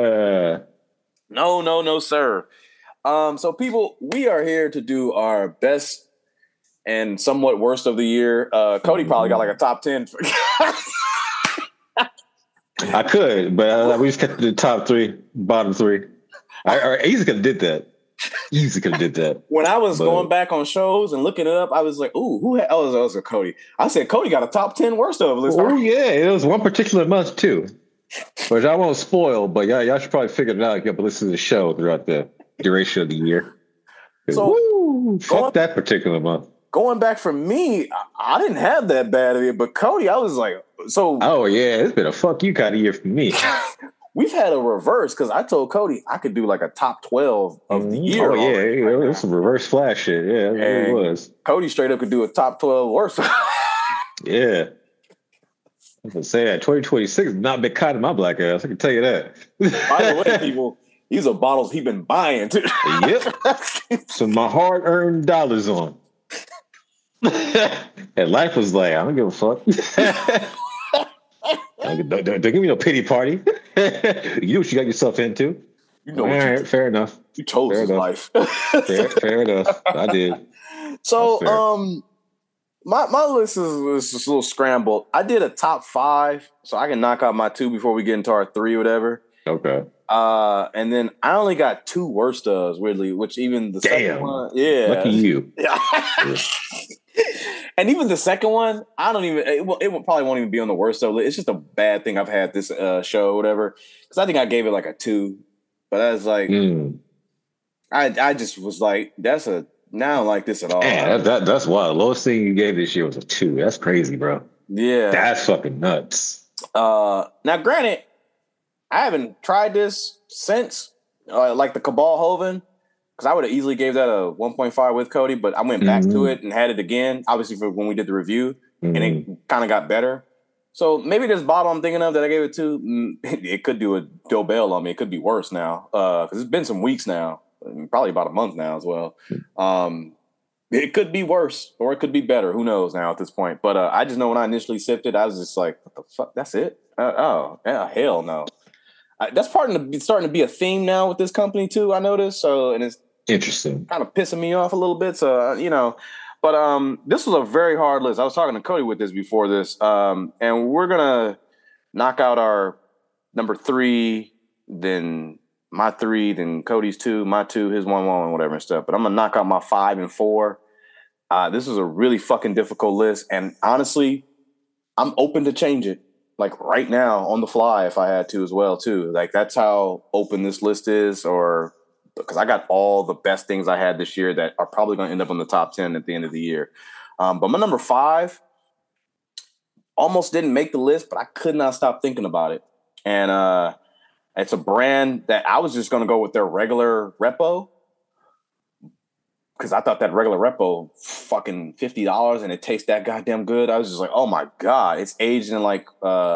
Speaker 3: No, sir. So people, we are here to do our best and somewhat worst of the year. Cody probably got like a top 10.
Speaker 4: I could, but we just kept the top 3, bottom 3. I easily could have did that.
Speaker 3: When I was going back on shows and looking it up, I was like, "Ooh, who?" It was a Cody. I said Cody got a top 10 worst of list.
Speaker 4: Oh yeah, it was one particular month too, which I won't spoil. But y'all should probably figure it out. You have to listen to the show throughout the duration of the year. So fuck that particular month.
Speaker 3: Going back for me, I didn't have that bad of it, but Cody, I was like, so.
Speaker 4: Oh yeah, it's been a fuck you kind of year for me.
Speaker 3: We've had a reverse, because I told Cody I could do like a top 12 of the year.
Speaker 4: Oh yeah, it was some reverse flash shit. Yeah, it was.
Speaker 3: Cody straight up could do a top 12 worst.
Speaker 4: Yeah. I was say that 2026 not been caught in my black ass. I can tell you that.
Speaker 3: By the way, people, these are bottles he's been buying too.
Speaker 4: Yep. So my hard-earned dollars on. And life was like, I don't give a fuck. don't give me no pity party. You know what you got yourself into.
Speaker 3: You know,
Speaker 4: fair enough.
Speaker 3: You chose his life.
Speaker 4: fair enough. I did.
Speaker 3: So, my list is just a little scrambled. I did a top 5, so I can knock out my 2 before we get into our 3 or whatever.
Speaker 4: Okay.
Speaker 3: And then I only got 2 worst ofs, weirdly, which even the second one,
Speaker 4: lucky you.
Speaker 3: Yeah. And even the second one, I don't even. It probably won't even be on the worst of. It's just a bad thing I've had this show, or whatever. Because I think I gave it like a 2, but I was like, I just was like, I don't like this at all.
Speaker 4: Man, that's wild. The lowest thing you gave this year was a 2. That's crazy, bro.
Speaker 3: Yeah,
Speaker 4: that's fucking nuts.
Speaker 3: Now, granted, I haven't tried this since like the Cabal Hoven. Because I would have easily gave that a 1.5 with Cody, but I went back to it and had it again, obviously for when we did the review, and it kind of got better. So maybe this bottle I'm thinking of that I gave it to, it could do a Joe Bell on me. It could be worse now, because it's been some weeks now, probably about a month now as well. It could be worse, or it could be better. Who knows now at this point? But I just know when I initially sipped it, I was just like, what the fuck? That's it? Hell no. That's starting to be a theme now with this company too, I noticed. So, and it's
Speaker 4: interesting,
Speaker 3: kind of pissing me off a little bit. So, but this was a very hard list. I was talking to Cody with this before this, and we're gonna knock out our number 3, then my 3, then Cody's 2, my 2, his 1, and whatever and stuff. But I'm gonna knock out my 5 and 4. This is a really fucking difficult list, and honestly, I'm open to change it. Like right now on the fly, if I had to as well too. Like that's how open this list is, or because I got all the best things I had this year that are probably going to end up on the top 10 at the end of the year. But my number 5 almost didn't make the list, but I could not stop thinking about it. And it's a brand that I was just going to go with their regular Repo, because I thought that regular Repo fucking $50 and it tastes that goddamn good. I was just like, oh my God, it's aged in like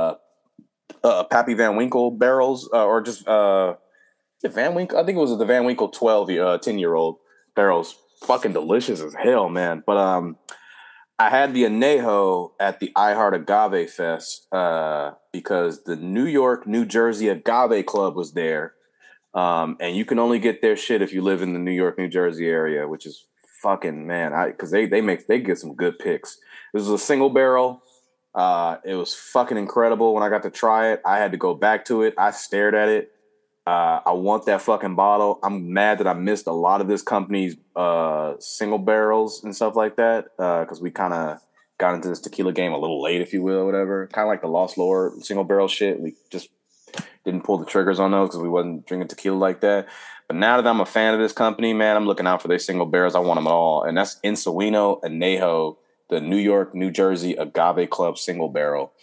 Speaker 3: Pappy Van Winkle barrels, or just Van Winkle. I think it was the Van Winkle 10-year-old barrels. Fucking delicious as hell, man. But I had the Añejo at the iHeart Agave Fest because the New York, New Jersey Agave Club was there. And you can only get their shit if you live in the New York, New Jersey area, which is fucking, man, because they get some good picks. This was a single barrel. It was fucking incredible when I got to try it. I had to go back to it. I stared at it. I want that fucking bottle. I'm mad that I missed a lot of this company's single barrels and stuff like that, because we kind of got into this tequila game a little late, if you will, or whatever. Kind of like the Lost Lord single barrel shit. We just didn't pull the triggers on those because we wasn't drinking tequila like that. But now that I'm a fan of this company, man, I'm looking out for their single barrels. I want them all. And that's Ensueño Añejo, the New York, New Jersey Agave Club single barrel.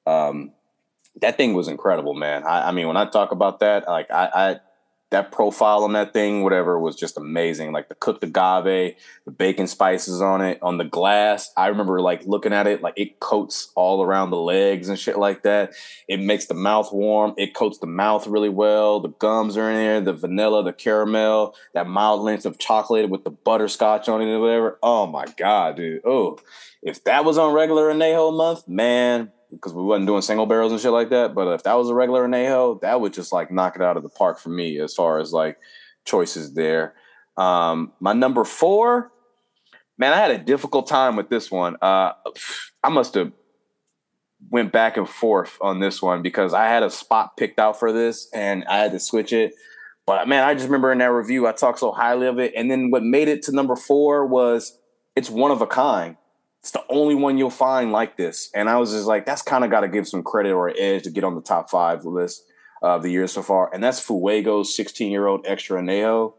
Speaker 3: That thing was incredible, man. I mean, when I talk about that, like that profile on that thing, whatever, was just amazing. Like the cooked agave, the bacon spices on it, on the glass. I remember like looking at it, like it coats all around the legs and shit like that. It makes the mouth warm. It coats the mouth really well. The gums are in there, the vanilla, the caramel, that mild length of chocolate with the butterscotch on it or whatever. Oh my God, dude. Oh, if that was on regular Añejo month, man, because we wasn't doing single barrels and shit like that. But if that was a regular Añejo, that would just like knock it out of the park for me as far as like choices there. My number 4, man, I had a difficult time with this one. I must have went back and forth on this one because I had a spot picked out for this and I had to switch it. But man, I just remember in that review, I talked so highly of it. And then what made it to number 4 was it's one of a kind. It's the only one you'll find like this. And I was just like, that's kind of got to give some credit or edge to get on the top 5 list of the year so far. And that's Fuego's 16-year-old extra añejo.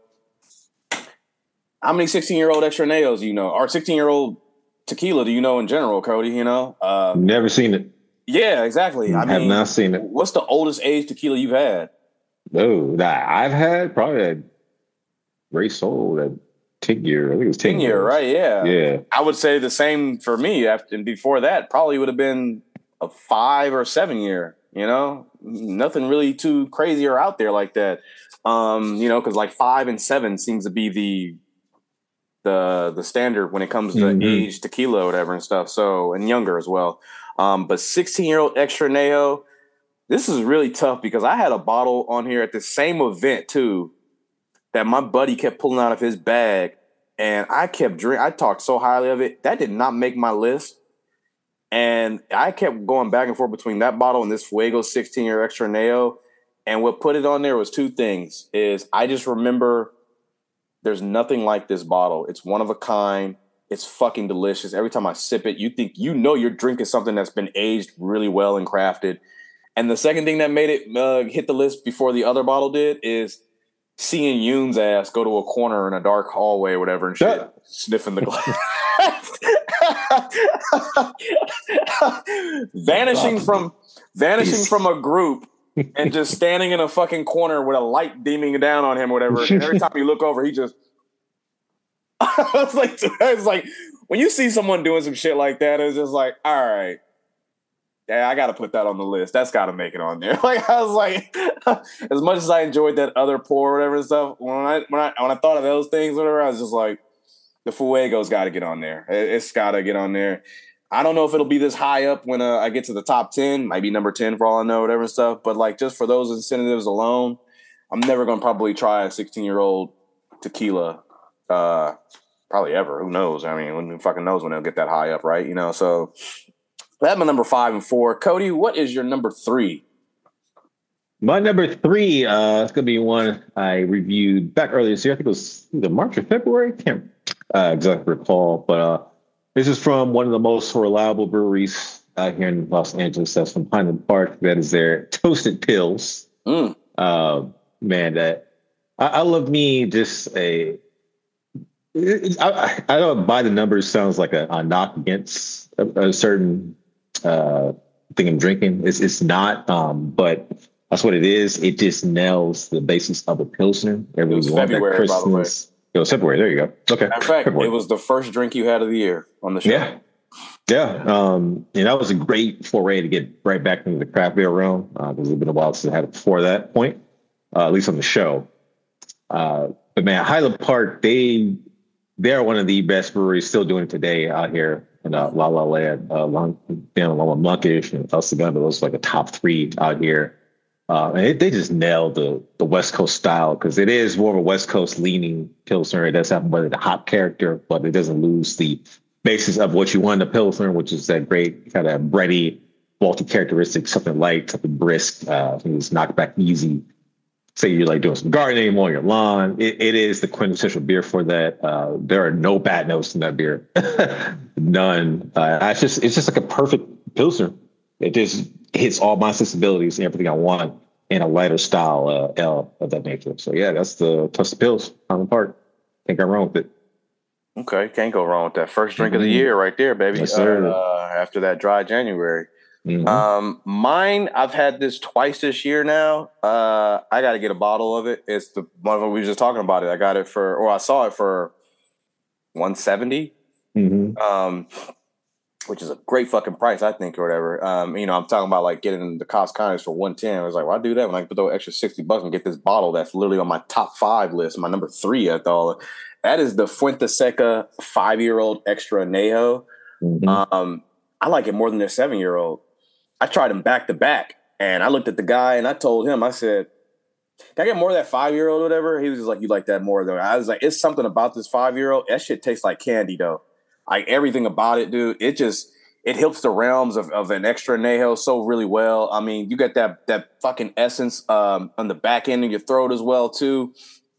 Speaker 3: How many 16-year-old extra añejos do you know? Or 16-year-old tequila do you know in general, Cody? You know?
Speaker 4: Never seen it.
Speaker 3: Yeah, exactly. I
Speaker 4: have not seen it.
Speaker 3: What's the oldest age tequila you've had?
Speaker 4: No, that I've had probably a Ray Soul that 10 year. I think it was 10 years.
Speaker 3: Right? Yeah.
Speaker 4: Yeah.
Speaker 3: I would say the same for me. And before that, probably would have been a 5 or 7 year. You know, nothing really too crazy or out there like that. You know, because like 5 and 7 seems to be the standard when it comes to age tequila or whatever and stuff. So, and younger as well. But 16-year-old extra añejo, this is really tough because I had a bottle on here at the same event too that my buddy kept pulling out of his bag, and I kept drinking. I talked so highly of it. That did not make my list. And I kept going back and forth between that bottle and this Fuego 16-year extra añejo. And what put it on there was 2 things. Is I just remember there's nothing like this bottle. It's one of a kind. It's fucking delicious. Every time I sip it, you think you know you're drinking something that's been aged really well and crafted. And the second thing that made it hit the list before the other bottle did is seeing Yoon's ass go to a corner in a dark hallway or whatever and shit, sniffing the glass. vanishing from a group and just standing in a fucking corner with a light beaming down on him or whatever. And every time you look over, he just it's like when you see someone doing some shit like that, it's just like, all right. Yeah, I got to put that on the list. That's got to make it on there. Like I was like, as much as I enjoyed that other pour or whatever and stuff, when I thought of those things, whatever, I was just like, the Fuego's got to get on there. It's got to get on there. I don't know if it'll be this high up when I get to the top 10, might be number 10 for all I know, whatever and stuff. But like just for those incentives alone, I'm never going to probably try a 16-year-old tequila, probably ever. Who knows? I mean, who fucking knows when it'll get that high up, right? You know, so. That's my number 5 and 4. Cody, what is your number 3?
Speaker 4: My number 3 is going to be one I reviewed back earlier this year. I think it was either March or February. Can't exactly recall. But this is from one of the most reliable breweries out here in Los Angeles. That's from Highland Park. That is their Toasted Pills. Man, that I love me just a... I don't buy the numbers. Sounds like a knock against a certain... thing I'm drinking. It's not, but that's what it is. It just nails the basis of a Pilsner. Everyone's want that Christmas. It was February. There you go. Okay.
Speaker 3: In fact,
Speaker 4: February.
Speaker 3: It was the first drink you had of the year on the show.
Speaker 4: Yeah. And that was a great foray to get right back into the craft beer realm. Because it's been a while since I had it before that point, at least on the show. But man, Highland Park, they are one of the best breweries still doing it today out here. And La La Land, Monkish, and El Segundo, those are like a top 3 out here. And they just nailed the West Coast style because it is more of a West Coast leaning Pilsner. It does have more of the hop character, but it doesn't lose the basis of what you want in a Pilsner, which is that great kind of bready, malty characteristic, something light, something brisk, things knocked back easy. say you're like doing some gardening on your lawn, it is the quintessential beer for that. There are no bad notes in that beer, none. It's just like a perfect pilsner. It just hits all my sensibilities and everything I want in a lighter style ale of that nature. So yeah, that's the Tussie Pils on part. Can't go wrong with it.
Speaker 3: Okay, can't go wrong with that. First drink of the year right there, baby.
Speaker 4: Yes, sir.
Speaker 3: After that dry January. Mine, I've had this twice this year now. I got to get a bottle of it. It's the one we were just talking about it. I got it I saw it for $170. Which is a great fucking price, I think, or whatever. I'm talking about like getting the Costco for $110. I was like, well, I do that when I can put the extra $60 and get this bottle that's literally on my top 5 list, my number 3 at all. That is the Fuente Seca 5-year-old Extra Añejo. I like it more than their 7-year-old. I tried them back to back, and I looked at the guy and I told him, I said, can I get more of that 5-year-old or whatever? He was just like, you like that more than I was like, it's something about this 5-year-old. That shit tastes like candy though. Like everything about it, dude. It hits the realms of an Extra Añejo so really well. I mean, you get that fucking essence on the back end of your throat as well too.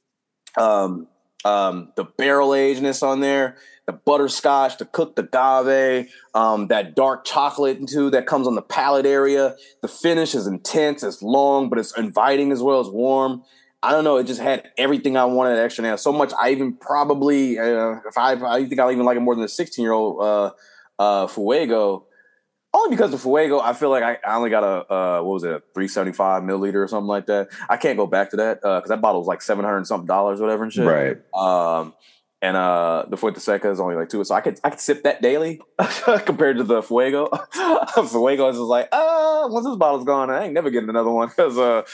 Speaker 3: The barrel agedness on there, the butterscotch, the cooked agave, that dark chocolate too that comes on the palate area. The finish is intense, it's long, but it's inviting as well as warm. I don't know. It just had everything I wanted at Extra Añejo. So much I even probably, I think I'll even like it more than the 16-year-old Fuego. Only because the Fuego, I feel like I only got a 375 milliliter or something like that. I can't go back to that because that bottle was like $700 and something whatever and shit.
Speaker 4: Right.
Speaker 3: And the Fuente Seca is only like 2. So I could sip that daily compared to the Fuego. Fuego is just like, once this bottle's gone, I ain't never getting another one. But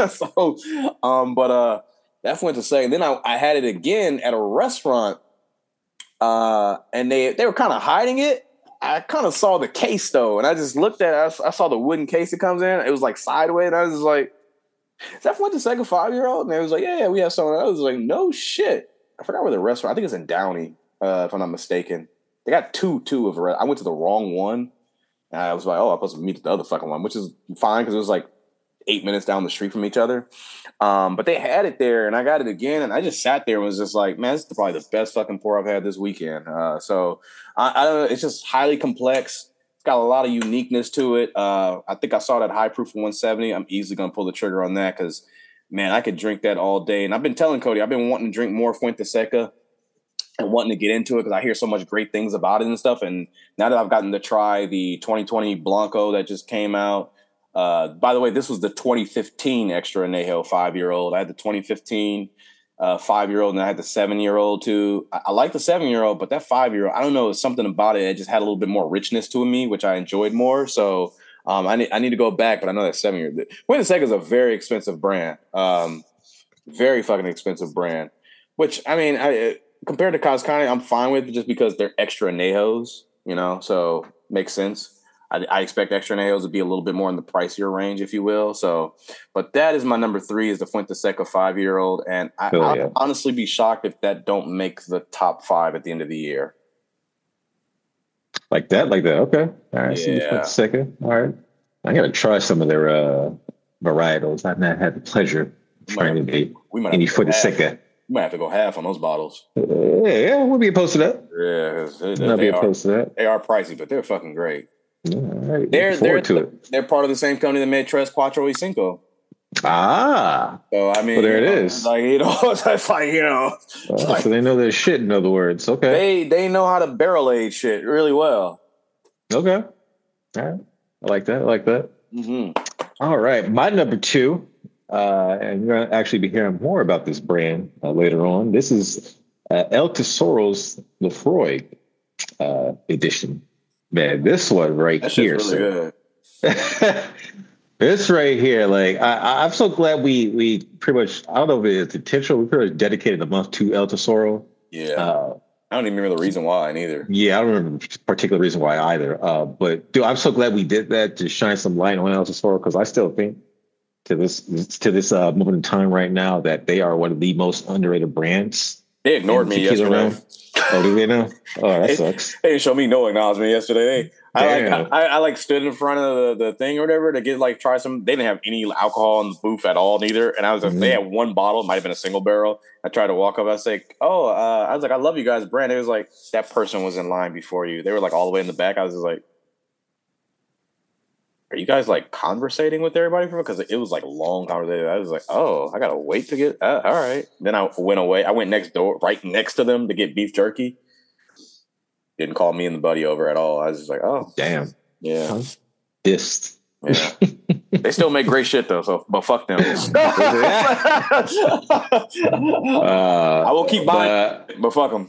Speaker 3: that Fuente Seca. And then I had it again at a restaurant, and they were kind of hiding it. I kind of saw the case though, and I just looked at it. I saw the wooden case it comes in. It was like sideways, and I was just like, "Is that Fuente Seca 5-year-old?" And it was like, "Yeah, we have someone." I was like, "No shit." I forgot where the restaurant. I think it's in Downey, if I'm not mistaken. They got two of it. I went to the wrong one, and I was like, "Oh, I'm supposed to meet the other fucking one," which is fine because it was like 8 minutes down the street from each other. But they had it there, and I got it again, and I just sat there and was just like, "Man, this is probably the best fucking pour I've had this weekend." So I don't know. It's just highly complex. It's got a lot of uniqueness to it. I think I saw that high proof for 170. I'm easily gonna pull the trigger on that because, man, I could drink that all day. And I've been telling Cody, I've been wanting to drink more Fuente Seca and wanting to get into it because I hear so much great things about it and stuff. And now that I've gotten to try the 2020 Blanco that just came out. By the way, this was the 2015 Extra Añejo 5-year-old. I had the 2015 5-year-old and I had the 7-year-old too. I like the 7-year-old, but that 5-year-old, I don't know, something about it. It just had a little bit more richness to me, which I enjoyed more. So I need to go back, but I know that 7-year. Fuente Seca is a very expensive brand, very fucking expensive brand. Which I mean, compared to Costco, I'm fine with it just because they're Extra Añejos, so makes sense. I expect Extra Añejos to be a little bit more in the pricier range, if you will. So, but that is my number 3 is the Fuente Seca 5-year-old, and I'd honestly be shocked if that don't make the top 5 at the end of the year.
Speaker 4: Like that. Okay. All right. Yeah. Second. All right. I got to try some of their varietals. I've not had the pleasure of trying to be any Fuente Seca.
Speaker 3: We might have to go half on those bottles.
Speaker 4: Yeah, we'll be opposed to that.
Speaker 3: Yeah,
Speaker 4: I'll be opposed to that.
Speaker 3: They are pricey, but they're fucking great.
Speaker 4: All right.
Speaker 3: They're part of the same company that made Tres Cuatro y Cinco.
Speaker 4: Ah.
Speaker 3: So I mean,
Speaker 4: there it is.
Speaker 3: Like it's like
Speaker 4: so they know their shit. In other words, okay.
Speaker 3: They know how to barrel age shit really well.
Speaker 4: Okay. All right. I like that. Mm-hmm. All right. My number 2, and you're going to actually be hearing more about this brand later on. This is El Tesoro's Lefroy edition. Man, this one right here.
Speaker 3: Really good.
Speaker 4: This right here, like I'm so glad we pretty much, I don't know if it's intentional, we pretty much dedicated a month to El Tesoro.
Speaker 3: Yeah. I don't even remember the reason why either.
Speaker 4: Yeah, I don't remember the particular reason why either. But dude, I'm so glad we did that to shine some light on El Tesoro because I still think to this moment in time right now that they are one of the most underrated brands
Speaker 3: They ignored me yesterday.
Speaker 4: Round. Oh, did they know? Oh, that sucks.
Speaker 3: They didn't show me no acknowledgement yesterday. I stood in front of the thing or whatever to get try some. They didn't have any alcohol in the booth at all, neither. And I was like, they had one bottle, it might have been a single barrel. I tried to walk up. I was like, I was like, I love you guys, brand. It was like that person was in line before you. They were all the way in the back. I was just like, are you guys conversating with everybody? Because it was long conversation. I was like, oh, I gotta wait to get. All right. Then I went away. I went next door, right next to them, to get beef jerky. Didn't call me and the buddy over at all. I was just like, oh,
Speaker 4: damn,
Speaker 3: yeah,
Speaker 4: pissed.
Speaker 3: Yeah, they still make great shit though. So, but fuck them. I will keep buying, but fuck them.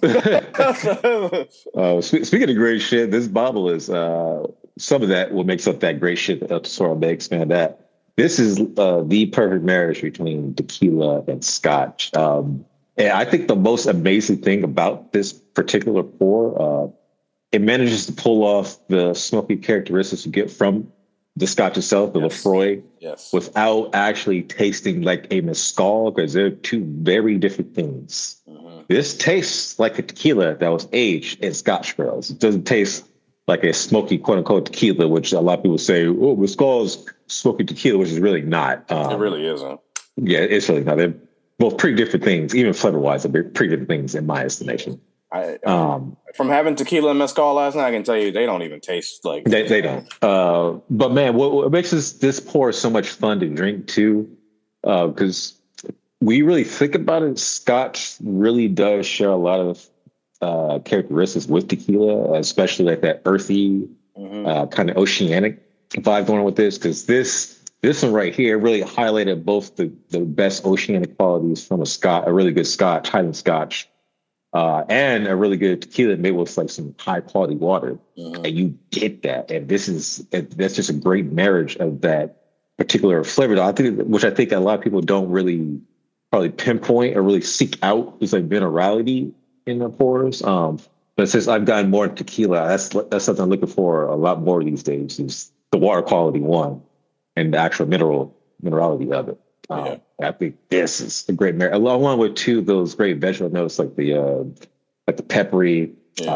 Speaker 4: Speaking of great shit, this bottle is some of that what makes up that great shit that El Tesoro makes. Man, this is the perfect marriage between tequila and Scotch. And I think the most amazing thing about this particular pour, it manages to pull off the smoky characteristics you get from the Scotch itself, the Lefroy, without actually tasting like a mezcal, because they're two very different things. Mm-hmm. This tastes like a tequila that was aged in Scotch barrels. It doesn't taste like a smoky, quote unquote, tequila, which a lot of people say, oh, mezcal is smoky tequila, which is really not.
Speaker 3: It really isn't.
Speaker 4: Yeah, it's really not. They're both pretty different things, even flavor-wise, they're pretty different things in my estimation.
Speaker 3: From having tequila and mezcal last night, I can tell you they don't even taste like
Speaker 4: they don't. But man, what makes this pour so much fun to drink too, because we really think about it, Scotch really does share a lot of characteristics with tequila, especially like that earthy kind of oceanic vibe going on with this, because this one right here really highlighted both the best oceanic qualities from a really good Scotch, Highland Scotch, and a really good tequila made with some high quality water. And you get that. And that's just a great marriage of that particular flavor. Which I think a lot of people don't really probably pinpoint or really seek out is minerality in the pours. But since I've gotten more into tequila, that's something I'm looking for a lot more these days, is the water quality one and the actual minerality of it. I think this is a great marriage, along with those great vegetable notes like the peppery,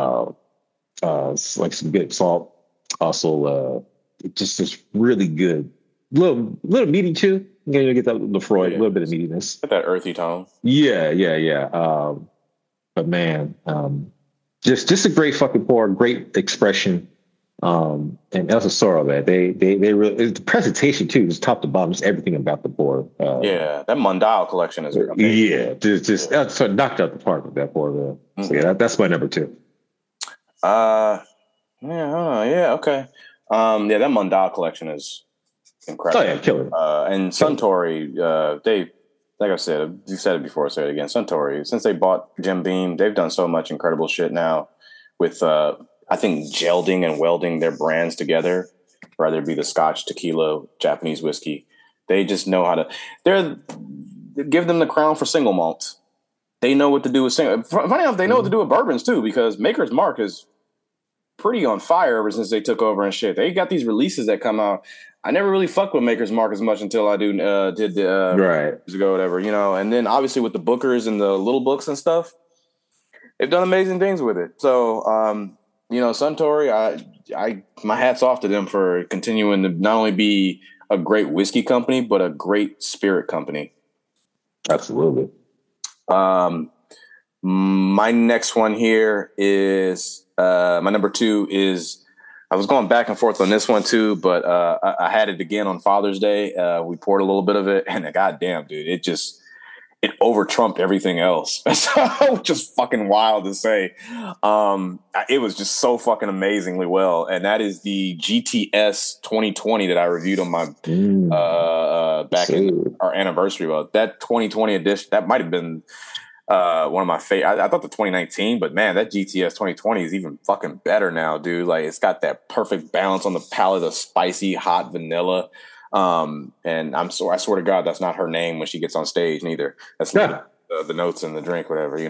Speaker 4: like some good salt. Also, just really good. Little meaty too. You get that Lefroy, a little bit of meatiness.
Speaker 3: Get that earthy tone.
Speaker 4: Yeah. But man, just a great fucking pour, great expression. And El Tesoro, man, they really, the presentation too, just top to bottom, just everything about the pour.
Speaker 3: That Mundial collection is amazing.
Speaker 4: just sort of knocked out the park with that pour, man. So that's my number 2.
Speaker 3: Okay. That Mundial collection is incredible.
Speaker 4: Oh yeah, killer.
Speaker 3: And Suntory, they, like I said, you said it before, I'll say it again. Suntory, since they bought Jim Beam, they've done so much incredible shit now with I think gelding and welding their brands together, whether it be the Scotch, tequila, Japanese whiskey. They just know how to. Give them the crown for single malt. They know what to do with single. Funny enough, they know what to do with bourbons too, because Maker's Mark is pretty on fire ever since they took over and shit. They got these releases that come out. I never really fucked with Maker's Mark as much until I did the years ago, whatever, And then obviously with the Bookers and the little books and stuff, they've done amazing things with it. So. Suntory, I my hat's off to them for continuing to not only be a great whiskey company, but a great spirit company.
Speaker 4: Absolutely.
Speaker 3: My next one here is my number 2 is, I was going back and forth on this one too, but I had it again on Father's Day. We poured a little bit of it, and goddamn, dude, it over trumped everything else. So just fucking wild to say. It was just so fucking amazingly well. And that is the GTS 2020 that I reviewed on my back in our anniversary. Well, that 2020 edition, that might have been one of my favorite. I thought the 2019, but man, that GTS 2020 is even fucking better now, dude. It's got that perfect balance on the palate of spicy, hot vanilla. And I swear to God, that's not her name when she gets on stage neither. That's the notes in the drink, whatever,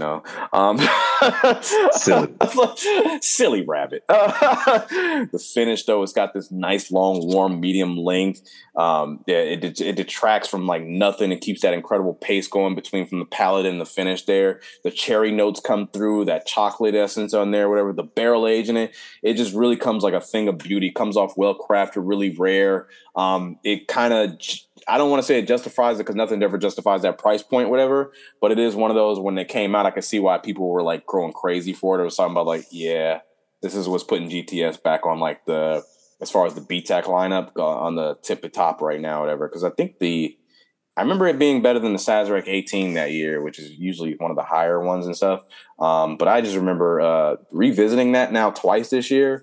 Speaker 3: silly rabbit. The finish though, it's got this nice long warm medium length. It detracts from like nothing. It keeps that incredible pace going from the palate and the finish there. The cherry notes come through, that chocolate essence on there, whatever, the barrel age in it. It just really comes like a thing of beauty. Comes off well crafted, really rare. It kind of, I don't want to say it justifies it because nothing ever justifies that price point, whatever. But it is one of those, when they came out, I could see why people were like growing crazy for it. It was something about like, yeah, this is what's putting GTS back on like as far as the BTAC lineup on the tip of top right now, whatever. Because I think I remember it being better than the Sazerac 18 that year, which is usually one of the higher ones and stuff. But I just remember revisiting that now twice this year.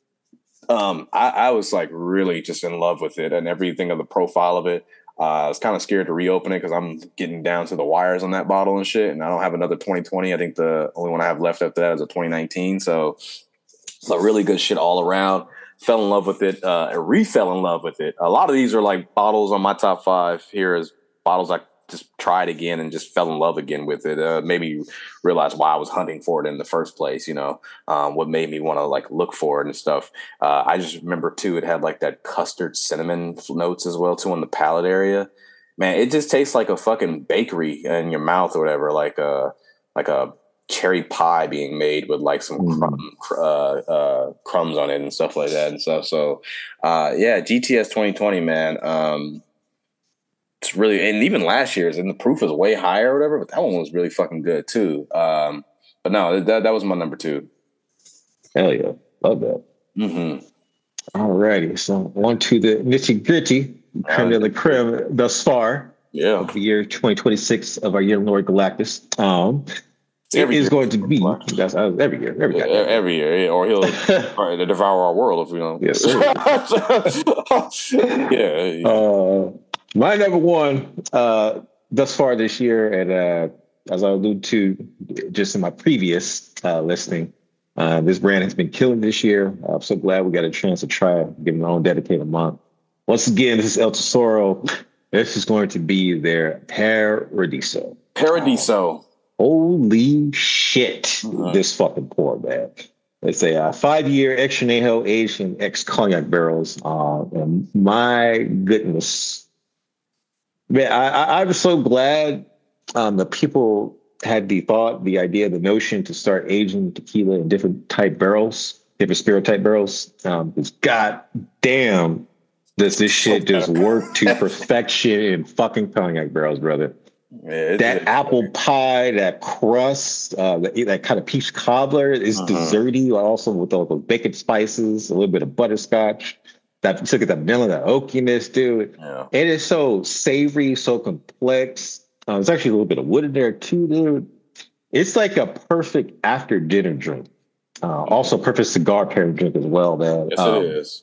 Speaker 3: I was like really just in love with it and everything of the profile of it. I was kind of scared to reopen it because I'm getting down to the wires on that bottle and shit. And I don't have another 2020. I think the only one I have left after that is a 2019. So it's a really good shit all around. Fell in love with it, re-fell in love with it. A lot of these are like bottles on my top 5 here as bottles I just tried again and just fell in love again with it. Made me realize why I was hunting for it in the first place, what made me want to like look for it and stuff. I just remember too, it had like that custard cinnamon notes as well too in the palate area. Man, it just tastes like a fucking bakery in your mouth or whatever, like a cherry pie being made with like some crumbs on it and stuff like that and stuff. So GTS 2020, man. It's really, and even last year's, and the proof is way higher or whatever, but that one was really fucking good too. But no, that was my number 2.
Speaker 4: Hell yeah. Love that.
Speaker 3: Mm-hmm.
Speaker 4: All righty. So on to the nitty gritty, creme de la creme thus far.
Speaker 3: Yeah.
Speaker 4: Of the year 2026 of our year Lord Galactus. It is going to be that's every year,
Speaker 3: yeah, or he'll devour our world if we don't.
Speaker 4: Yes, sir.
Speaker 3: Yeah.
Speaker 4: My number 1 thus far this year, and as I alluded to just in my previous listing, this brand has been killing this year. I'm so glad we got a chance to try it, give them their own dedicated month. Once again, this is El Tesoro. This is going to be their Paradiso. Holy shit, this fucking pour, man. It's a 5-year extra añejo aged in ex-cognac barrels. And my goodness. Man, I was so glad that people had the idea, the notion to start aging tequila in different type barrels, different spirit type barrels. Because god damn, does this shit just work to perfection in fucking cognac barrels, brother.
Speaker 3: Yeah,
Speaker 4: that apple pie, that crust, that kind of peach cobbler is desserty, also with all those bacon spices, a little bit of butterscotch. That took that vanilla, that oakiness, dude.
Speaker 3: Yeah.
Speaker 4: It is so savory, so complex. There's actually a little bit of wood in there too, dude. It's like a perfect after dinner drink. Also perfect cigar pairing drink as well, man.
Speaker 3: Yes, it is.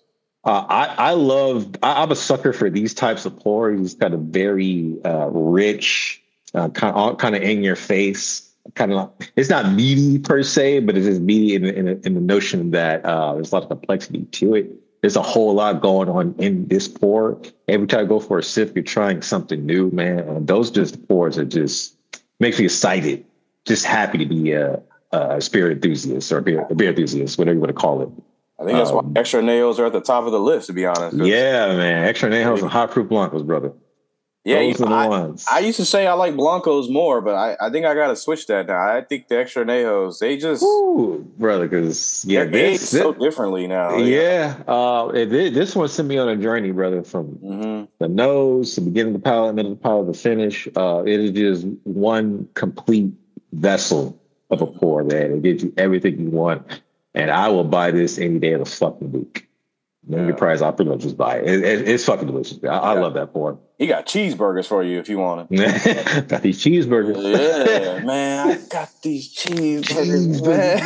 Speaker 4: I'm a sucker for these types of pours. These kind of very rich, kind of in your face. Kind of, it's not meaty per se, but it is meaty in the notion that there's a lot of complexity to it. There's a whole lot going on in this pour. Every time I go for a sip, you're trying something new, man. And those just pours are just makes me excited, just happy to be a spirit enthusiast or a beer enthusiast, whatever you want to call it.
Speaker 3: I think that's why extra añejos are at the top of the list, to be honest.
Speaker 4: Yeah, man. Extra añejos and hot fruit blancos, brother.
Speaker 3: Yeah,
Speaker 4: those are the ones.
Speaker 3: I used to say I like blancos more, but I think I got to switch that now. I think the extra añejos, they just...
Speaker 4: Ooh, brother, because... Yeah,
Speaker 3: they're aged so differently now.
Speaker 4: Yeah. This one sent me on a journey, brother, from the nose, the beginning of the palate, middle of the palate, the finish. It is just one complete vessel of a pour, man. It gives you everything you want. And I will buy this any day of the fucking week. Your price, I'll pretty much just buy it. It's fucking delicious. I love that pour.
Speaker 3: He got cheeseburgers for you if you want it.
Speaker 4: Got these cheeseburgers.
Speaker 3: Yeah, man. I got these cheeseburgers,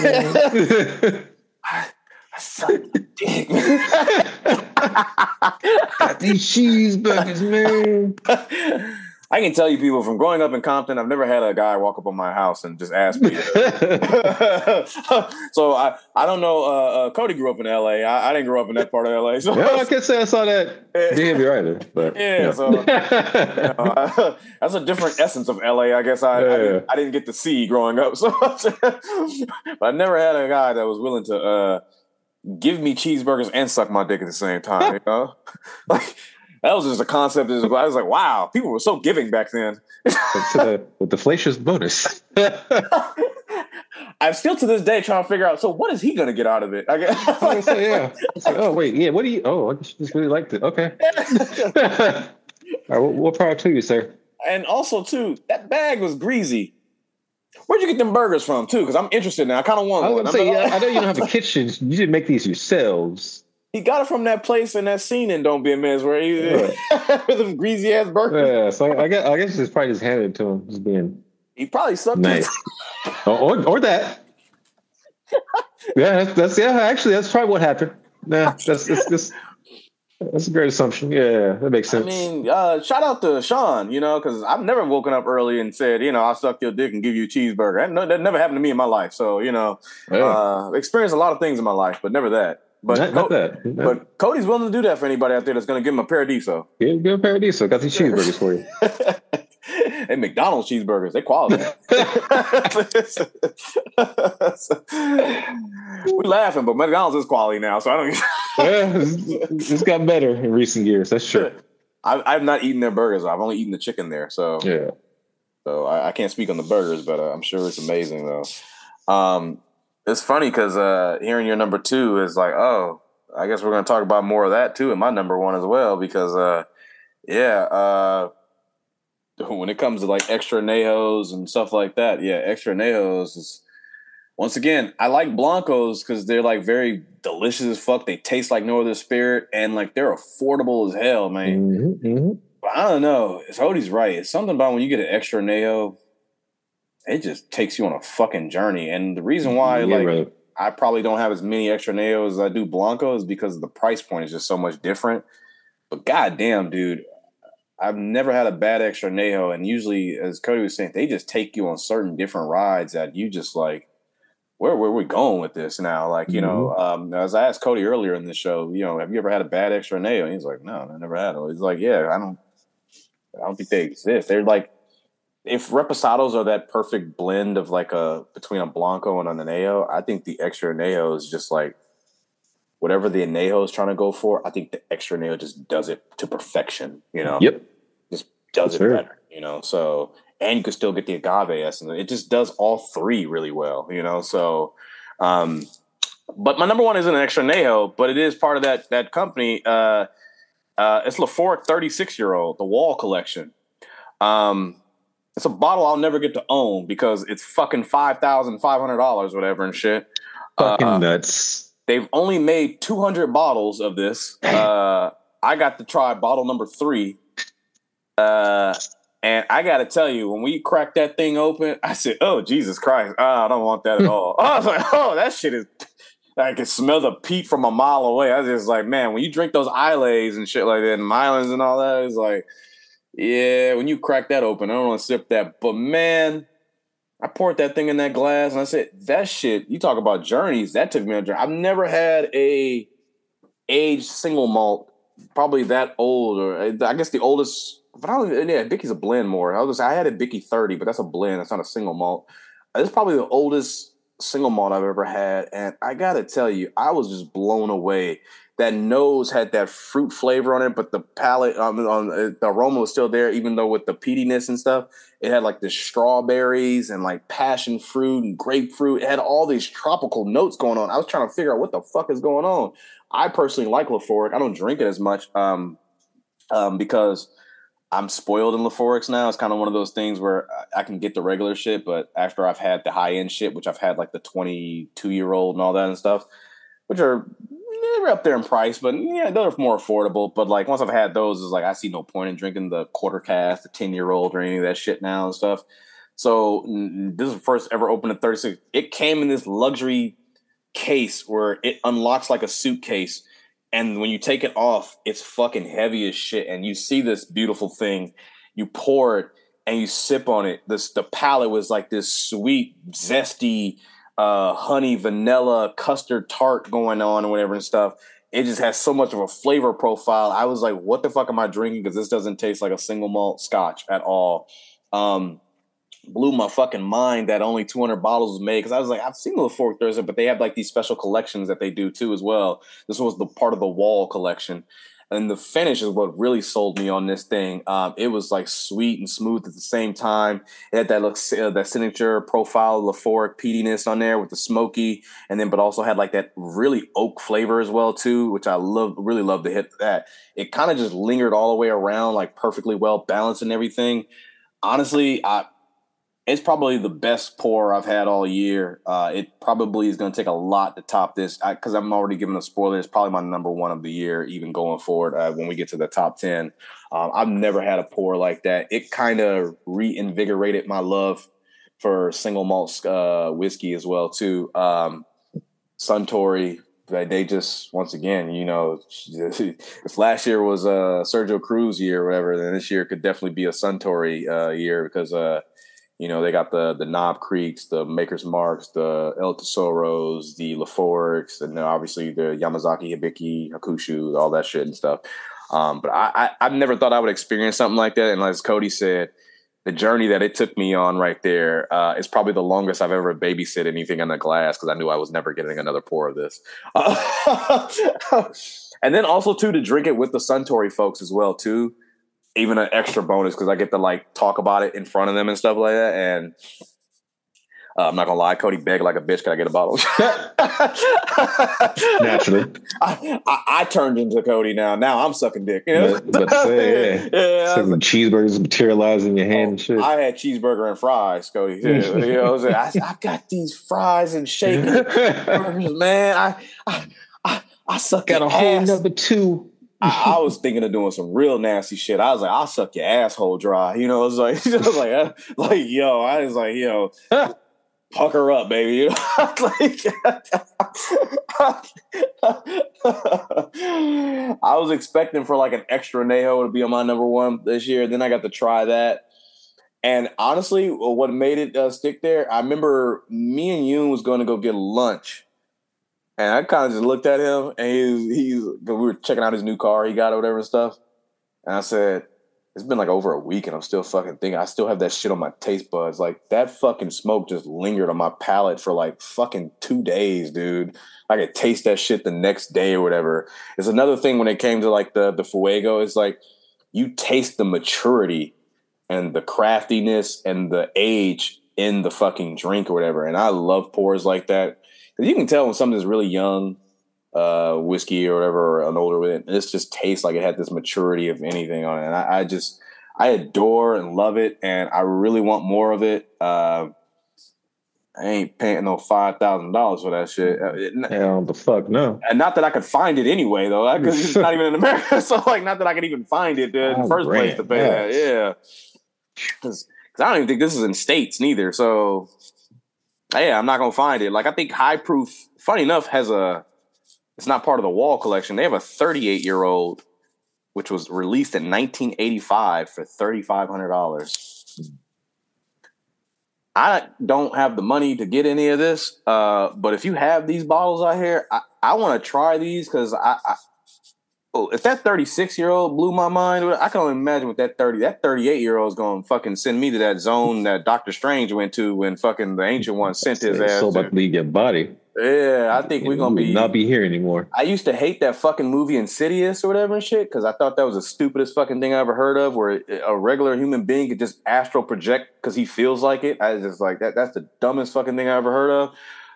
Speaker 3: man. I suck the dick.
Speaker 4: Got these cheeseburgers, man.
Speaker 3: I can tell you, people, from growing up in Compton, I've never had a guy walk up on my house and just ask me. So I don't know. Cody grew up in L.A. I didn't grow up in that part of L.A. So
Speaker 4: I can't say I saw that behavior either. But
Speaker 3: so that's a different essence of L.A. I guess I didn't get to see growing up. So, but I never had a guy that was willing to give me cheeseburgers and suck my dick at the same time. You know, like. That was just a concept. I was like, wow, people were so giving back then.
Speaker 4: With the fallacious bonus.
Speaker 3: I'm still to this day trying to figure out, so what is he going to get out of it? I guess.
Speaker 4: Like, oh, wait, yeah, what do you, I just really liked it. Okay. All right, what product to you, sir?
Speaker 3: And also, too, that bag was greasy. Where'd you get them burgers from, too? Because I'm interested now. I kind of want one.
Speaker 4: I know you don't have a kitchen. You didn't make these yourselves.
Speaker 3: He got it from that place in that scene in Don't Be a Mess where he with them greasy ass burgers.
Speaker 4: Yeah, so I guess it's probably just handed to him, just being.
Speaker 3: He probably sucked
Speaker 4: nice, or that. Yeah, actually, that's probably what happened. Nah, that's a great assumption. Yeah, that makes sense.
Speaker 3: I mean, shout out to Sean, because I've never woken up early and said, I'll suck your dick and give you a cheeseburger. That never happened to me in my life. So, experienced a lot of things in my life, but never that. But
Speaker 4: not that.
Speaker 3: But Cody's willing to do that for anybody out there that's going to give him a Paradiso.
Speaker 4: Yeah, give him Paradiso. Got these cheeseburgers for you.
Speaker 3: Hey, McDonald's cheeseburgers, they quality. We're laughing, but McDonald's is quality now, so I don't.
Speaker 4: It's gotten better in recent years. That's true.
Speaker 3: I've not eaten their burgers. I've only eaten the chicken there. So
Speaker 4: yeah.
Speaker 3: So I can't speak on the burgers, but I'm sure it's amazing though. It's funny because hearing your number 2 is like, oh, I guess we're going to talk about more of that too in my number 1 as well because, when it comes to like extra anejos and stuff like that, extra anejos is, once again, I like Blancos because they're like very delicious as fuck. They taste like no other spirit and like they're affordable as hell, man.
Speaker 4: Mm-hmm, mm-hmm.
Speaker 3: But I don't know. Odie's right. It's something about when you get an extra anejo, it just takes you on a fucking journey. And the reason why, right. I probably don't have as many extra anejos as I do Blanco is because the price point is just so much different. But goddamn, dude, I've never had a bad extra anejo. And usually, as Cody was saying, they just take you on certain different rides that you just like, where are we going with this now? Like, as I asked Cody earlier in the show, have you ever had a bad extra anejo? And he's like, no, I never had one. He's like, yeah, I don't think they exist. They're like, if reposados are that perfect blend of like between a Blanco and an Anejo, I think the extra Anejo is just like whatever the Anejo is trying to go for. I think the extra Anejo just does it to perfection,
Speaker 4: Yep.
Speaker 3: Just does it better, So, and you can still get the agave essence. It just does all three really well, So, but my number 1 isn't an extra Anejo, but it is part of that company. It's Lafroig 36-year-old, the Wall Collection. It's a bottle I'll never get to own because it's fucking $5,500, whatever, and shit.
Speaker 4: Fucking nuts.
Speaker 3: They've only made 200 bottles of this. I got to try bottle number 3. And I got to tell you, when we cracked that thing open, I said, oh, Jesus Christ. I don't want that at all. I was like, oh, that shit is... I could smell the peat from a mile away. I was just like, man, when you drink those Islays and shit like that, and Milans and all that, it's like... Yeah, when you crack that open, I don't want to sip that. But man, I poured that thing in that glass and I said, that shit, you talk about journeys, that took me on a journey. I've never had a aged single malt, probably that old, or I guess the oldest, but Bickey's a blend more. I had a Bickey 30, but that's a blend. That's not a single malt. It's probably the oldest single malt I've ever had. And I got to tell you, I was just blown away. That nose had that fruit flavor on it, but the palate, the aroma was still there, even though with the peatiness and stuff, it had like the strawberries and like passion fruit and grapefruit. It had all these tropical notes going on. I was trying to figure out what the fuck is going on. I personally like Lafroig. I don't drink it as much because I'm spoiled in Lafroigs now. It's kind of one of those things where I can get the regular shit, but after I've had the high end shit, which I've had like the 22-year-old and all that and stuff, which are they're up there in price, but yeah, they're more affordable. But like once I've had those, it's like I see no point in drinking the quarter cask, the 10-year-old, or any of that shit now and stuff. So this is the first ever opened at 36. It came in this luxury case where it unlocks like a suitcase, and when you take it off, it's fucking heavy as shit. And you see this beautiful thing, you pour it and you sip on it. The palate was like this sweet, zesty, honey, vanilla, custard tart going on or whatever and stuff. It just has so much of a flavor profile. I was like, what the fuck am I drinking? Because this doesn't taste like a single malt scotch at all. Blew my fucking mind that only 200 bottles was made. Because I was like, I've seen the Lefort Thursday, but they have like these special collections that they do too as well. This was the part of the wall collection. And the finish is what really sold me on this thing. It was like sweet and smooth at the same time. It had that signature profile Lefort peatiness on there with the smoky, and then but also had like that really oak flavor as well too, which I really love to hit that. It kind of just lingered all the way around, like perfectly well balanced and everything. Honestly, it's probably the best pour I've had all year. It probably is going to take a lot to top this because I'm already giving a spoiler. It's probably my number one of the year, even going forward when we get to the top 10. I've never had a pour like that. It kind of reinvigorated my love for single malt whiskey as well, too. Suntory, they just, once again, if last year was Sergio Cruz year or whatever, then this year could definitely be a Suntory year because they got the Knob Creeks, the Maker's Marks, the El Tesoros, the Leforts, and then obviously the Yamazaki Hibiki, Hakushu, all that shit and stuff. But I've never thought I would experience something like that. And as Cody said, the journey that it took me on right there is probably the longest I've ever babysit anything in a glass because I knew I was never getting another pour of this. And then also, too, to drink it with the Suntory folks as well, too. Even an extra bonus because I get to like talk about it in front of them and stuff like that. And I'm not gonna lie, Cody begged like a bitch. Can I get a bottle?
Speaker 4: Naturally,
Speaker 3: I turned into Cody now. Now I'm sucking dick.
Speaker 4: But say, yeah. Some cheeseburgers materialize in your hand and shit.
Speaker 3: I had cheeseburger and fries, Cody. Yeah, I got these fries and shaking burgers, man. I suck.
Speaker 4: Got a whole number two.
Speaker 3: I was thinking of doing some real nasty shit. I was like, I'll suck your asshole dry. It was like, pucker up, baby. I was expecting for like an extra Neho to be on my number one this year. Then I got to try that. And honestly, what made it stick there, I remember me and Yoon was going to go get lunch. And I kind of just looked at him, and we were checking out his new car he got or whatever and stuff. And I said, it's been like over a week, and I'm still fucking thinking. I still have that shit on my taste buds. Like, that fucking smoke just lingered on my palate for like fucking 2 days, dude. I could taste that shit the next day or whatever. It's another thing when it came to like the Fuego. It's like you taste the maturity and the craftiness and the age in the fucking drink or whatever. And I love pours like that. You can tell when something's really young, whiskey or whatever, or an older with it. This just tastes like it had this maturity of anything on it. And I adore and love it, and I really want more of it. I ain't paying no $5,000 for that shit.
Speaker 4: Hell the fuck no.
Speaker 3: And not that I could find it anyway, though, because it's not even in America. So, like, not that I could even find it in the first place to pay that. Yeah, because I don't even think this is in States neither. So. Yeah, I'm not going to find it. Like, I think High Proof, funny enough, it's not part of the Wall collection. They have a 38-year-old, which was released in 1985 for $3,500. I don't have the money to get any of this, but if you have these bottles out here, I want to try these because if that 36-year-old blew my mind, I can only imagine what that 38-year-old is going to fucking send me to that zone that Doctor Strange went to when fucking the Ancient One sent his ass.
Speaker 4: So about to leave your body.
Speaker 3: Yeah, I think we're going to
Speaker 4: not be here anymore.
Speaker 3: I used to hate that fucking movie Insidious or whatever and shit because I thought that was the stupidest fucking thing I ever heard of where a regular human being could just astral project because he feels like it. I was just like, that's the dumbest fucking thing I ever heard of.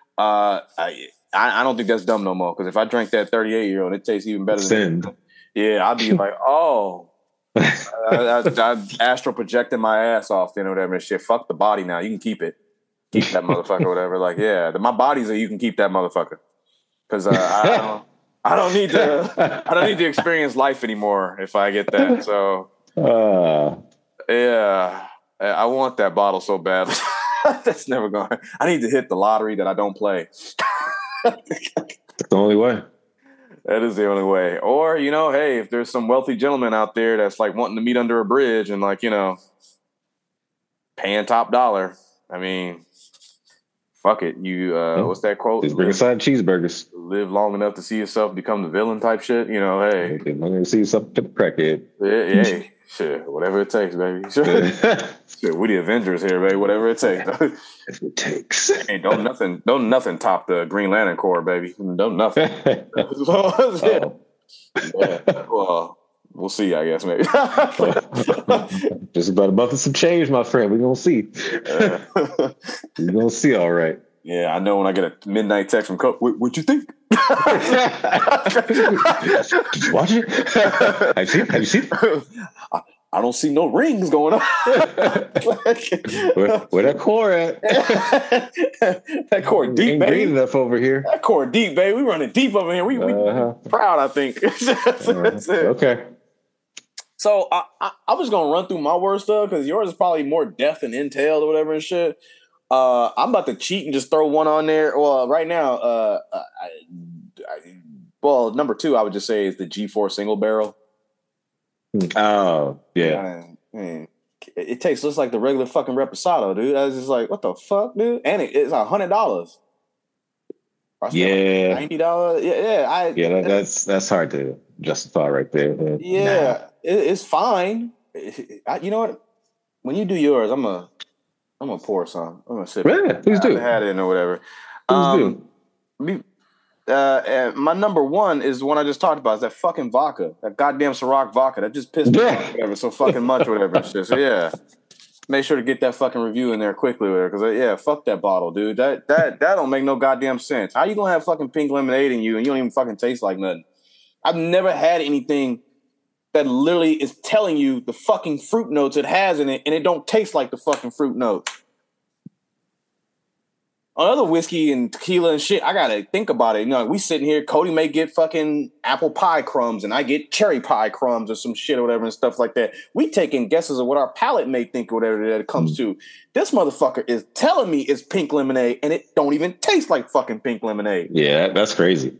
Speaker 3: I don't think that's dumb no more because if I drank that 38-year-old, it tastes even better than that. Yeah, I'd be like, oh. I astral projecting my ass off then or whatever and shit. Fuck the body now. You can keep it. Keep that motherfucker or whatever. Like, yeah, my body's you can keep that motherfucker. Because I don't need to experience life anymore if I get that. So, yeah, I want that bottle so bad. That's never going. I need to hit the lottery that I don't play.
Speaker 4: That's the only way.
Speaker 3: That is the only way. Or, hey, if there's some wealthy gentleman out there that's like wanting to meet under a bridge and like, paying top dollar. I mean, fuck it. What's that quote?
Speaker 4: Just bring aside cheeseburgers.
Speaker 3: Live long enough to see yourself become the villain type shit. Hey.
Speaker 4: I'm going to see yourself to the crackhead.
Speaker 3: Yeah. Shit, whatever it takes, baby. Shit, we the Avengers here, baby. Whatever it takes.
Speaker 4: If it takes.
Speaker 3: Hey, don't nothing top the Green Lantern Corps, baby. Don't nothing. Yeah. Well, we'll see, I guess, maybe.
Speaker 4: Just about a month of some change, my friend. We're gonna see. We're gonna see, all right.
Speaker 3: Yeah, I know when I get a midnight text from Coach, what'd you think?
Speaker 4: Did you watch it? Have you seen it?
Speaker 3: I don't see no rings going on.
Speaker 4: Where that core at?
Speaker 3: That core deep,
Speaker 4: ain't
Speaker 3: baby.
Speaker 4: green enough over here.
Speaker 3: That core deep, baby. We running deep over here. We proud, I think. That's it.
Speaker 4: Okay.
Speaker 3: So I was gonna run through my worst stuff because yours is probably more depth and intel or whatever and shit. I'm about to cheat and just throw one on there. Well, right now, number 2, I would just say is the G4 single barrel.
Speaker 4: Oh, yeah.
Speaker 3: Man, it tastes just like the regular fucking Reposado, dude. I was just like, what the fuck, dude? And it's $100.
Speaker 4: Yeah.
Speaker 3: $90. Yeah.
Speaker 4: That's hard to justify right there.
Speaker 3: Yeah. It's fine. You know what? When you do yours, I'm gonna pour some. I'm gonna sip.
Speaker 4: Yeah, please do.
Speaker 3: I had it or whatever.
Speaker 4: Please do.
Speaker 3: And my number 1 is the one I just talked about. Is that fucking vodka, that goddamn Ciroc vodka that just pissed me off, whatever, so fucking much, whatever. Shit. So yeah, make sure to get that fucking review in there quickly, because fuck that bottle, dude. That don't make no goddamn sense. How you gonna have fucking pink lemonade in you and you don't even fucking taste like nothing? I've never had anything that literally is telling you the fucking fruit notes it has in it, and it don't taste like the fucking fruit notes. On other whiskey and tequila and shit, I gotta think about it. We sitting here, Cody may get fucking apple pie crumbs and I get cherry pie crumbs or some shit or whatever and stuff like that. We taking guesses of what our palate may think or whatever that it comes to. This motherfucker is telling me it's pink lemonade and it don't even taste like fucking pink lemonade.
Speaker 4: Yeah, that's crazy.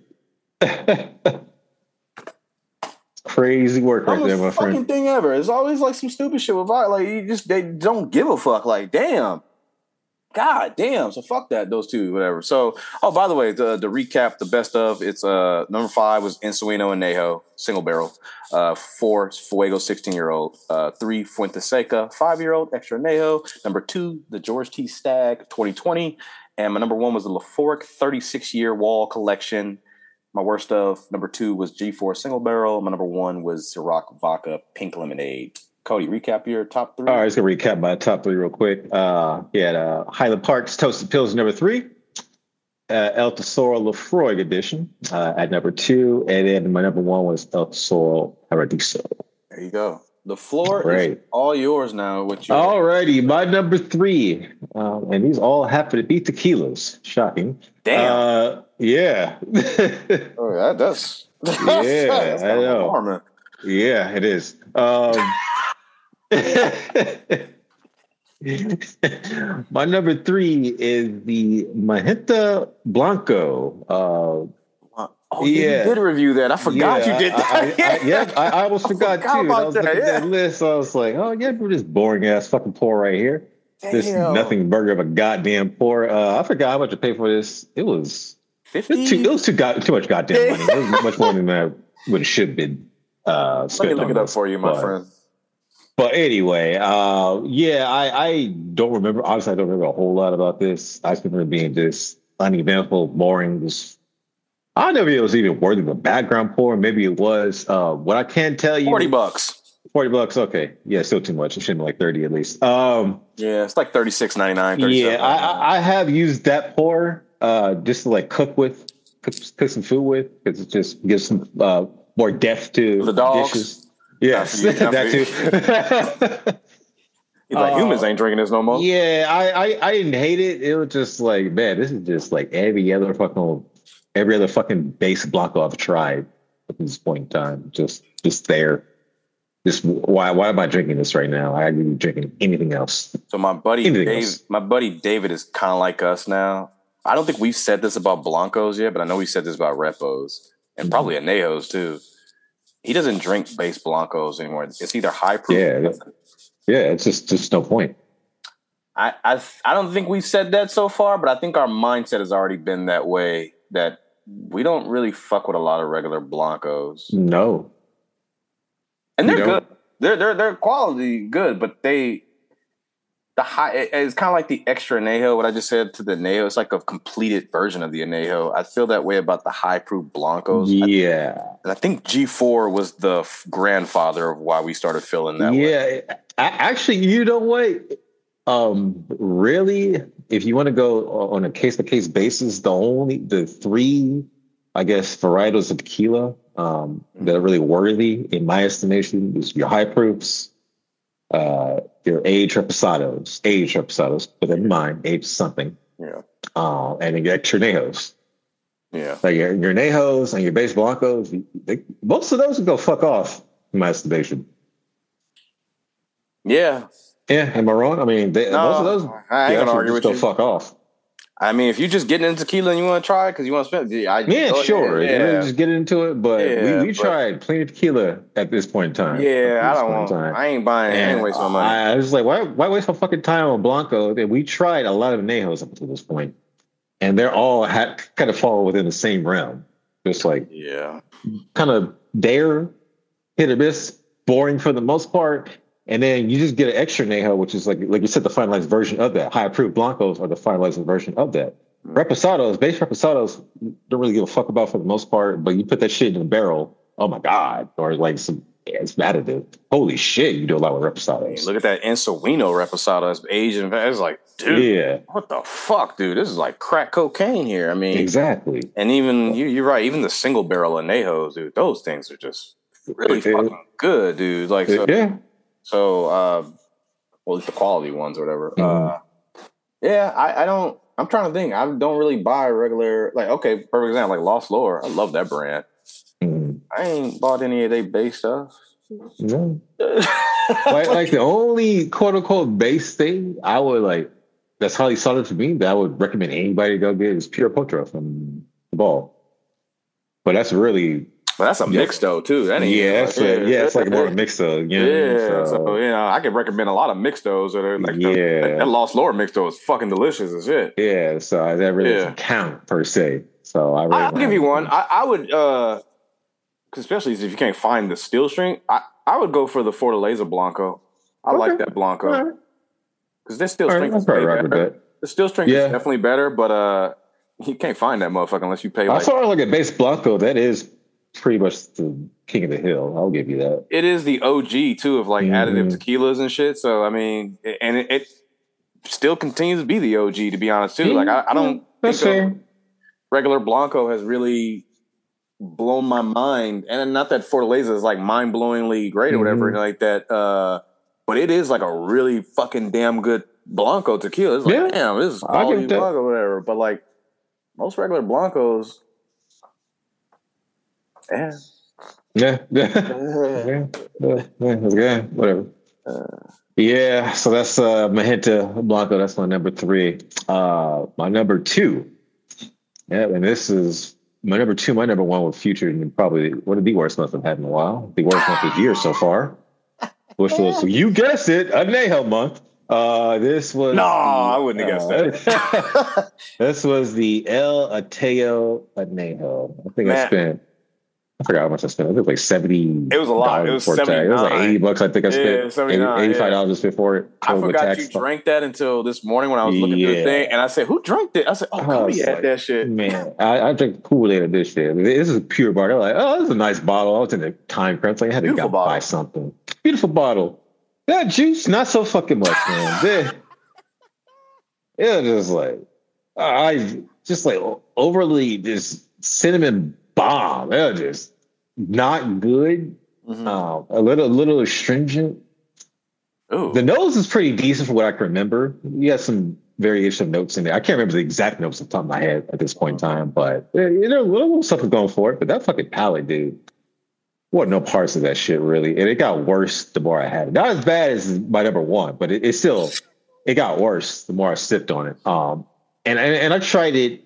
Speaker 4: Crazy work right there, my friend.
Speaker 3: Fucking thing ever. It's always like some stupid shit with vodka. Like they don't give a fuck. Like, damn. God damn. So fuck that, those two, whatever. So, by the way, the recap, the best of, it's number 5 was Ensuino and Nejo, single barrel. 4, Fuego, 16-year-old. 3, Fuente Seca, 5-year-old, extra Nejo. Number 2, the George T. Stagg, 2020. And my number 1 was the Laforic 36-year Wall Collection. My worst of, number 2 was G4 single barrel. My number 1 was Ciroc Vodka Pink Lemonade. Cody, recap your top 3.
Speaker 4: All right, let's go recap my top 3 real quick. Highland Park's Toasted Pills, number 3. El Tesoro Lafroig edition at number 2. And then my number 1 was El Tesoro Paradiso.
Speaker 3: There you go. The floor is all yours now.
Speaker 4: All righty, my number 3. And these all happen to be tequilas. Shocking.
Speaker 3: Damn.
Speaker 4: Yeah.
Speaker 3: That's
Speaker 4: I know.
Speaker 3: Alarming.
Speaker 4: Yeah, it is. My number 3 is the Magenta Blanco.
Speaker 3: You did review that. I forgot you did that.
Speaker 4: I almost forgot too. I was looking at that list. So I was like, for this boring ass fucking pour right here. Damn. This nothing burger of a goddamn pour. I forgot how much I paid for this. It was
Speaker 3: 50.
Speaker 4: It was too much goddamn money. It was much more than that would have should have been.
Speaker 3: Let me look it up for you, my friend.
Speaker 4: But anyway, I don't remember. Honestly, I don't remember a whole lot about this. I just remember being just uneventful, boring. I don't know if it was even worthy of a background pour. Maybe it was. What I can tell you,
Speaker 3: $40.
Speaker 4: $40. Okay, yeah, still too much. It should be like 30 at least.
Speaker 3: It's like $36.99.
Speaker 4: Yeah, I have used that pour just to like cook some food with, because it just gives some more depth to
Speaker 3: the dogs.
Speaker 4: Dishes. Yes, that too.
Speaker 3: He's like, humans ain't drinking this no more.
Speaker 4: Yeah, I didn't hate it. It was just like, man, this is just like every other fucking base Blanco I've tried at this point in time. Just there. Why am I drinking this right now? I could be drinking anything else.
Speaker 3: So my buddy David is kind of like us now. I don't think we've said this about Blancos yet, but I know we said this about Repos. and probably Anejos too. He doesn't drink base Blancos anymore. It's either high proof.
Speaker 4: Yeah. It's just no point.
Speaker 3: I don't think we've said that so far, but I think our mindset has already been that way. That we don't really fuck with a lot of regular Blancos.
Speaker 4: No,
Speaker 3: and they're good. They're quality good, but it's kind of like the extra Añejo. What I just said to the Añejo, it's like a completed version of the Añejo. I feel that way about the high proof Blancos.
Speaker 4: Yeah,
Speaker 3: I think G4 was the grandfather of why we started feeling that way.
Speaker 4: Yeah, actually, you know what? Really, if you want to go on a case by case basis, the three, I guess, varietals of tequila that are really worthy, in my estimation, is your high proofs. Your aged reposados, but in mind, aged something.
Speaker 3: Yeah.
Speaker 4: And your extra Añejos.
Speaker 3: Yeah.
Speaker 4: Like your Añejos and your base Blancos, most of those would go fuck off, in my estimation.
Speaker 3: Yeah.
Speaker 4: Yeah, am I wrong? I mean, most of those
Speaker 3: I ain't gonna argue with
Speaker 4: go
Speaker 3: you.
Speaker 4: Fuck off.
Speaker 3: I mean, if you're just getting into tequila and you want to try it because you want to spend,
Speaker 4: sure. Yeah. Just get into it. But we tried plenty of tequila at this point in time.
Speaker 3: Yeah, I ain't buying. I ain't wasting my money.
Speaker 4: I was like, why waste my fucking time on Blanco? And we tried a lot of Añejos up to this point, and they're all kind of fall within the same realm. Just like kind of dare, hit or miss, boring for the most part. And then you just get an extra Añejo, which is like you said, the finalized version of that. High proof Blancos are the finalized version of that. Reposados, base Reposados, don't really give a fuck about for the most part, but you put that shit in a barrel, oh my God, or like it's additive. Holy shit, you do a lot with Reposados.
Speaker 3: Look at that Ensueño Reposado that's Asian. It's like, dude, what the fuck, dude? This is like crack cocaine here. I mean,
Speaker 4: exactly.
Speaker 3: And even you're right, even the single barrel Añejos, dude, those things are just really fucking good, dude. Like, So, at least the quality ones or whatever. I'm trying to think. I don't really buy regular, like, okay, perfect example, like Lost Lore. I love that brand. I ain't bought any of their base stuff.
Speaker 4: No. like the only quote unquote base thing I would like, that's highly sought out to me, that I would recommend anybody to go get is Pure Potro from the Ball. But that's really.
Speaker 3: But that's a mixto too. That ain't
Speaker 4: it's like more of a mixto.
Speaker 3: So I can recommend a lot of mixtos that are like that Lost Lore mixto is fucking delicious as shit.
Speaker 4: Yeah, so that really doesn't count per se. So
Speaker 3: I'll give you one. I would, especially if you can't find the steel strength, I would go for the Fortaleza Blanco. I like that Blanco because their steel strength is way better. The steel strength is definitely better, but you can't find that motherfucker unless you pay.
Speaker 4: I saw like a base Blanco that is pretty much the king of the hill. I'll give you that.
Speaker 3: It is the OG too of like additive tequilas and shit. So I mean, and it still continues to be the OG, to be honest too. Like I don't think regular Blanco has really blown my mind, and not that Fortaleza is like mind blowingly great or whatever like that. But it is like a really fucking damn good Blanco tequila. It's like damn, this is quality Blanco or whatever. But like most regular Blancos. That's
Speaker 4: good. Whatever. So that's Magenta Blanco. That's my number 3. My number 2. And this is my number 2. My number 1 with Future, and probably one of the worst months I've had in a while. The worst month of the year so far, which was, you guessed it, Añejo month. This was
Speaker 3: I wouldn't have guessed that.
Speaker 4: This was the El Ateo Añejo. I think I forgot how much I spent. I think like $70.
Speaker 3: It was a lot. It was $79.
Speaker 4: It was like $80. I think I spent $85 for it.
Speaker 3: I forgot you drank that until this morning when I was looking through the thing, and I said, "Who drank that?" I said, "Oh, Cody had that shit."
Speaker 4: Man, I drank Kool-Aid of this shit. I mean, this is a pure bar. They're like, "Oh, this is a nice bottle." I was in the time crunch. Like, I had to buy something. Beautiful bottle. That juice, not so fucking much, man. It was just like, I just like overly this cinnamon bomb. It was just not good. A little astringent.
Speaker 3: Ooh.
Speaker 4: The nose is pretty decent for what I can remember. You have some variation of notes in there. I can't remember the exact notes off the top of my head at this point in time, but little stuff was going for it. But that fucking palate, dude, wasn't no parts of that shit really, and it got worse the more I had it. Not as bad as my number 1, but it got worse the more I sipped on it. And I tried it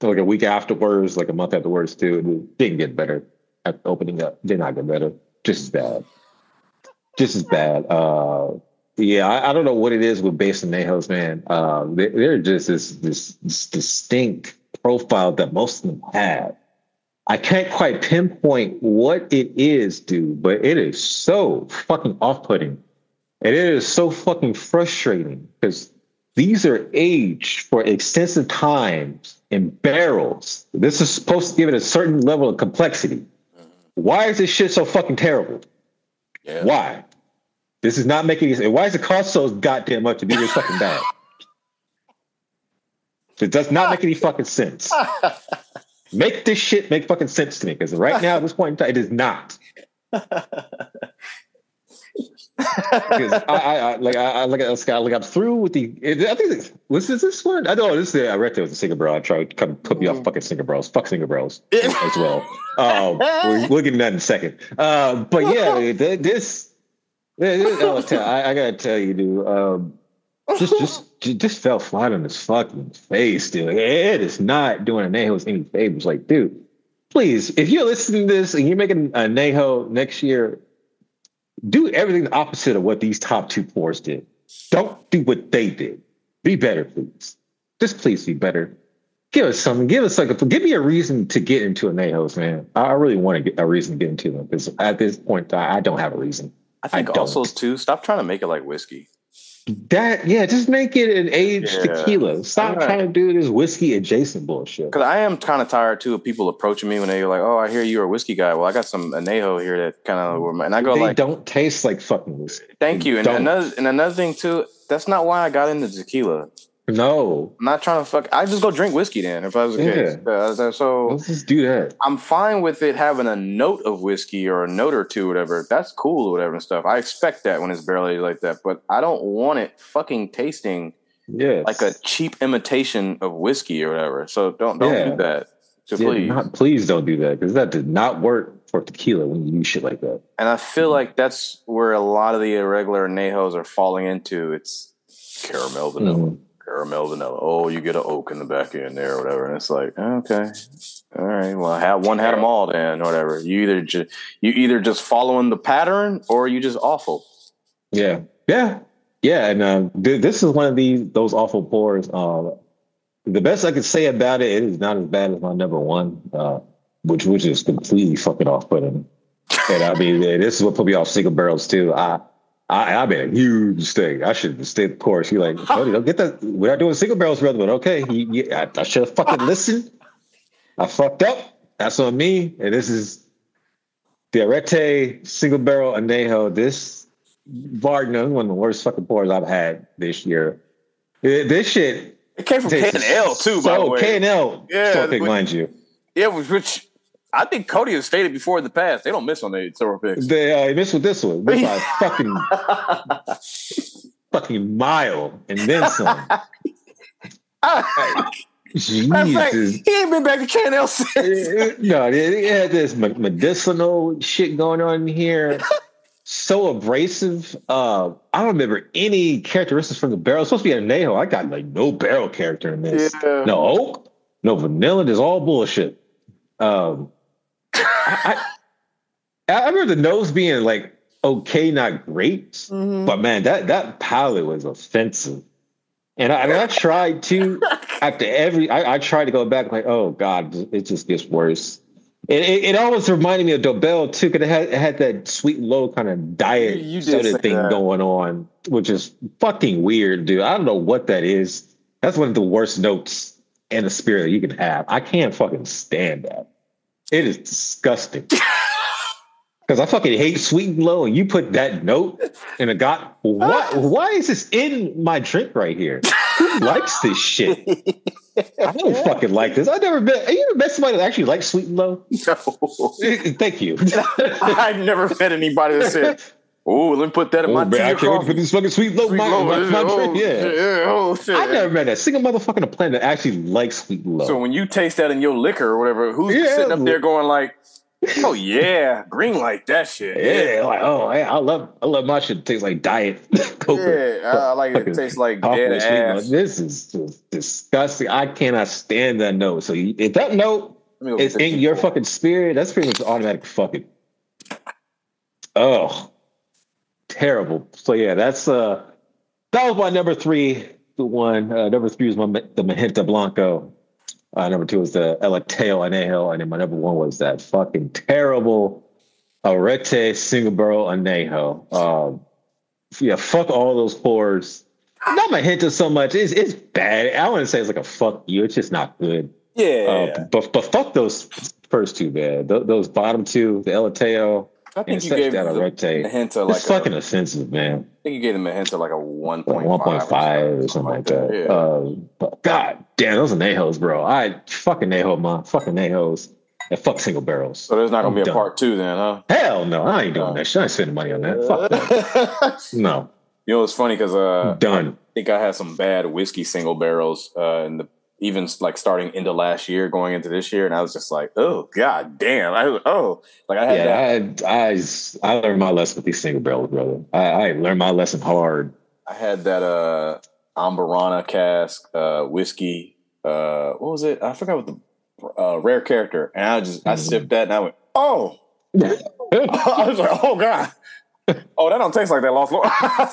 Speaker 4: like a week afterwards, like a month afterwards too. It didn't get better at opening up. Did not get better. Just as bad. Just as bad. Yeah, I don't know what it is with Bass and Nejos, man. They're just this distinct profile that most of them have. I can't quite pinpoint what it is, dude, but it is so fucking off-putting. And it is so fucking frustrating because these are aged for extensive times in barrels. This is supposed to give it a certain level of complexity. Why is this shit so fucking terrible? Yeah. Why? This is not making sense. Why does it cost so goddamn much to be this fucking bad? It does not make any fucking sense. Make this shit make fucking sense to me, because right now at this point in time, it is not. Because I'm through with the. I think this one. I know this is. I read it was a Singer Bro. I tried to come put me off fucking Singer Bros. Fuck Singer Bros as well. We'll get into that in a second. But yeah, this. I gotta tell you, dude. Just fell flat on his fucking face, dude. It is not doing a Nejos any favors. Like, dude, please, if you're listening to this and you're making a Nejo next year, do everything the opposite of what these top two pours did. Don't do what they did. Be better, please. Just please be better. Give us something. Give me a reason to get into a Nejos, man. I really want to get a reason to get into them, because at this point, I don't have a reason.
Speaker 3: I think also too, stop trying to make it like whiskey.
Speaker 4: Just make it an aged tequila. Stop trying to do this whiskey adjacent bullshit.
Speaker 3: Because I am kind of tired too of people approaching me when they're like, "Oh, I hear you're a whiskey guy." Well, I got some Anejo here that kind of, and I go
Speaker 4: they don't taste like fucking whiskey.
Speaker 3: Thank you. And another thing too, that's not why I got into tequila.
Speaker 4: No,
Speaker 3: I'm not trying to fuck. I just go drink whiskey then if I was a case. So
Speaker 4: let's just do that.
Speaker 3: I'm fine with it having a note of whiskey or a note or two, whatever. That's cool or whatever and stuff. I expect that when it's barrel aged like that, but I don't want it fucking tasting like a cheap imitation of whiskey or whatever. So don't do that. So
Speaker 4: please don't do that, because that did not work for tequila when you use shit like that.
Speaker 3: And I feel like that's where a lot of the irregular Nejos are falling into. It's caramel vanilla.
Speaker 4: Mm-hmm.
Speaker 3: Caramel vanilla. Oh, you get an oak in the back end there, or whatever. And it's like, okay, all right. Well, had them all then, or whatever. You either just following the pattern, or you just awful.
Speaker 4: Yeah. And this is one of those awful pours. The best I could say about it, it is not as bad as my number one, which is completely fucking off-putting. And I mean, this is what put me off single barrels too. I made a huge mistake. I should have stayed the course. You're like, Cody, don't get that. We're not doing single barrels, brother. But okay, I should have fucking listened. I fucked up. That's on me. And this is the Arete single barrel Anejo. This bar none, one of the worst fucking pours I've had this year. This shit.
Speaker 3: It came from K&L too, by the way.
Speaker 4: K&L, mind you.
Speaker 3: Yeah, which I think Cody has stated before in the past, they don't miss on the silver picks.
Speaker 4: They miss with this one. This by fucking mile and then some.
Speaker 3: Jesus. He ain't been back to K&L since.
Speaker 4: No, they had this medicinal shit going on here. So abrasive. I don't remember any characteristics from the barrel. It's supposed to be a Anejo. I got like no barrel character in this. Yeah. No oak, no vanilla. Just all bullshit. I remember the nose being like okay, not great, but man, that palate was offensive. And I tried to after I tried to go back like, oh god, it just gets worse. It always reminded me of Dobell too, because it had that sweet low kind of diet soda thing going on, which is fucking weird, dude. I don't know what that is. That's one of the worst notes in the spirit you can have. I can't fucking stand that. It is disgusting. Because I fucking hate sweet and low, and you put that note in a got. What? Why is this in my drink right here? Who likes this shit? I don't fucking like this. Have you ever met somebody that actually likes sweet and low?
Speaker 3: No.
Speaker 4: Thank you.
Speaker 3: I've never met anybody that said, "Oh, let me put that in my tea." I can't
Speaker 4: put this fucking sweet low in my drink.
Speaker 3: Yeah. Shit.
Speaker 4: I've never met a single motherfucker on the planet that actually likes sweet and low.
Speaker 3: So when you taste that in your liquor or whatever, who's sitting up there going like, Oh yeah, green light that shit.
Speaker 4: Yeah, like I love my shit. It tastes like diet Coke.
Speaker 3: Yeah, I like it. It tastes like dead ass.
Speaker 4: This is just disgusting. I cannot stand that note. So if that note is in your fucking spirit, that's pretty much automatic fucking. Oh, terrible. So yeah, that was my number 3. The one number 3 was the Magenta Blanco. Number 2 was the Electeo Anejo, and then my number 1 was that fucking terrible Arete single barrel Anejo. Yeah, fuck all those pours. Not Magenta so much. It's bad. I wouldn't say it's like a fuck you. It's just not good.
Speaker 3: Yeah.
Speaker 4: But fuck those first 2, man. Those bottom 2, the Electeo.
Speaker 3: I think you gave the Magenta like
Speaker 4: it's fucking offensive, man.
Speaker 3: I think you gave the Magenta like a 1.5
Speaker 4: or something like that. Yeah. But God damn, those are Anejos, bro. I fucking Anejo, man. Fucking Anejos. And fuck single barrels.
Speaker 3: So there's not gonna be a part 2 then, huh?
Speaker 4: Hell no, I ain't doing that shit. I ain't spending money on that. Fuck that. No.
Speaker 3: You know, it's funny because
Speaker 4: done.
Speaker 3: I think I had some bad whiskey single barrels even like starting into last year, going into this year, and I was just like, oh god damn! I learned my lesson with these single barrels, brother. I learned my lesson hard. I had that Ambarana cask whiskey. What was it? I forgot what the rare character, and I sipped that, and I went, oh. I was like, oh god. Oh, that don't taste like that, Lost Lord.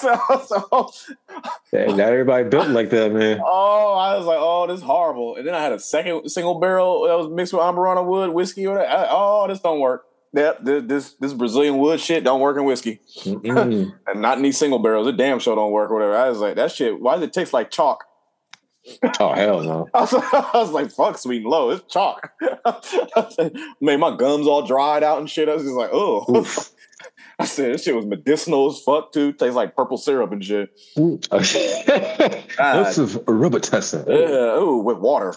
Speaker 4: Not everybody built like that, man.
Speaker 3: Oh, I was like, oh, this is horrible. And then I had a second single barrel that was mixed with Ambarana wood whiskey. This don't work. Yep, this Brazilian wood shit don't work in whiskey. And not in these single barrels. It damn sure don't work or whatever. I was like, that shit, why does it taste like chalk?
Speaker 4: Oh, hell no.
Speaker 3: I was like, fuck sweet and low. It's chalk. Made my gums all dried out and shit. I was just like, oh. I said, this shit was medicinal as fuck, too. Tastes like purple syrup and shit.
Speaker 4: This is Robitussin.
Speaker 3: Yeah, with water.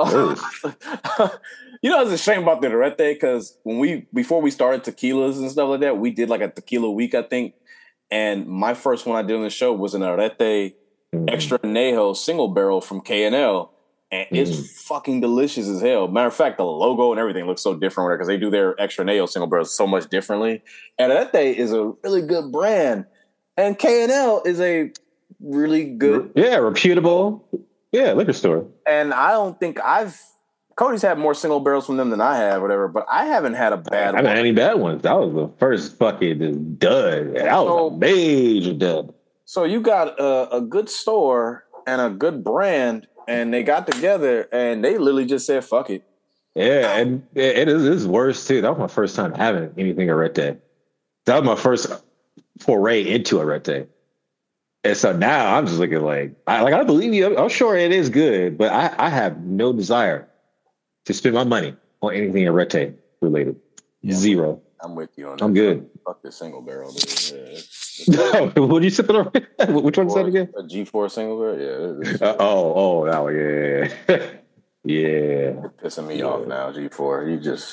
Speaker 3: You know, it's a shame about the Arete because before we started tequilas and stuff like that, we did like a tequila week, I think. And my first one I did on the show was an Arete Extra Anejo single barrel from K&L. And it's fucking delicious as hell. Matter of fact, the logo and everything looks so different because they do their Extra Anejo single barrels so much differently. And Arete is a really good brand. And K&L is a really good...
Speaker 4: Yeah, reputable. Yeah, liquor store.
Speaker 3: And I don't think Cody's had more single barrels from them than I have, whatever, but I haven't had a bad one.
Speaker 4: I haven't had any bad ones. That was the first fucking dud. That was a major dud.
Speaker 3: So you got a good store and a good brand, and they got together, and they literally just said, fuck it.
Speaker 4: Yeah, and it is worse, too. That was my first time having anything Arete. That was my first foray into Arete. And so now I'm just looking like I believe you. I'm sure it is good, but I have no desire to spend my money on anything Arete related. Yeah, Zero.
Speaker 3: I'm with you on that.
Speaker 4: I'm good.
Speaker 3: Fuck the single barrel, dude.
Speaker 4: What are you sipping on? Which one is that again?
Speaker 3: A G4 single barrel? Yeah.
Speaker 4: That one, yeah. Yeah.
Speaker 3: You're pissing me off now, G4. You just...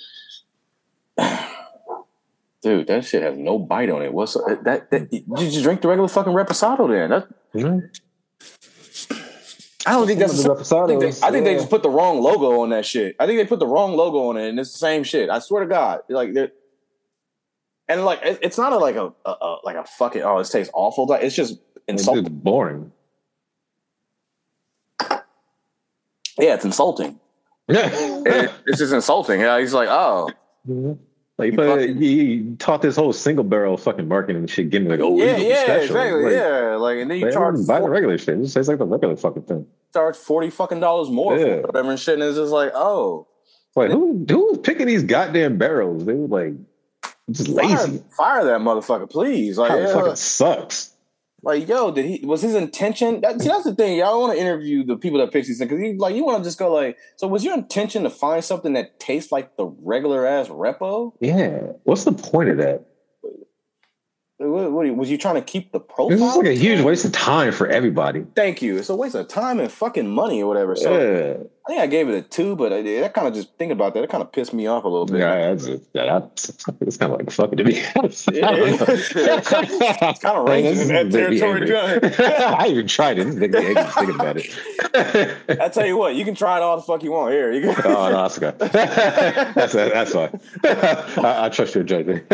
Speaker 3: Dude, that shit has no bite on it. What's that? You just drink the regular fucking Reposado then. I don't think that's I think they just put the wrong logo on that shit. I think they put the wrong logo on it, and it's the same shit. I swear to God, it's not like a fucking this tastes awful. It's just insulting.
Speaker 4: It's boring.
Speaker 3: Yeah, it's insulting.
Speaker 4: Yeah,
Speaker 3: it's just insulting. Yeah, he's like, oh.
Speaker 4: Mm-hmm. Like, he taught this whole single barrel fucking marketing shit, giving like,
Speaker 3: yeah, exactly, like, and then you charge
Speaker 4: buy the regular shit. It tastes like the regular fucking thing.
Speaker 3: Charge $40 more for whatever and shit, and it's just like, oh,
Speaker 4: like who's picking these goddamn barrels? They were like just lazy.
Speaker 3: Fire that motherfucker, please! Like,
Speaker 4: it fucking sucks.
Speaker 3: Like, yo, was his intention? That's the thing. Y'all want to interview the people that pick these things because you want to just go like, so was your intention to find something that tastes like the regular ass Repo?
Speaker 4: Yeah. What's the point of that?
Speaker 3: What was you trying to keep the profile?
Speaker 4: This is like a huge waste of time for everybody.
Speaker 3: Thank you. It's a waste of time and fucking money or whatever. So I think I gave it a 2, but that kind of just thinking about that, it kind of pissed me off a little bit.
Speaker 4: It's kind of like fucking to me.
Speaker 3: It's kind of ranging in that territory.
Speaker 4: I even tried it. This nigga me angry thinking about it.
Speaker 3: I tell you what, you can try it all the fuck you want. Here, you can.
Speaker 4: Oh no, that's okay. That's fine. I trust your judgment.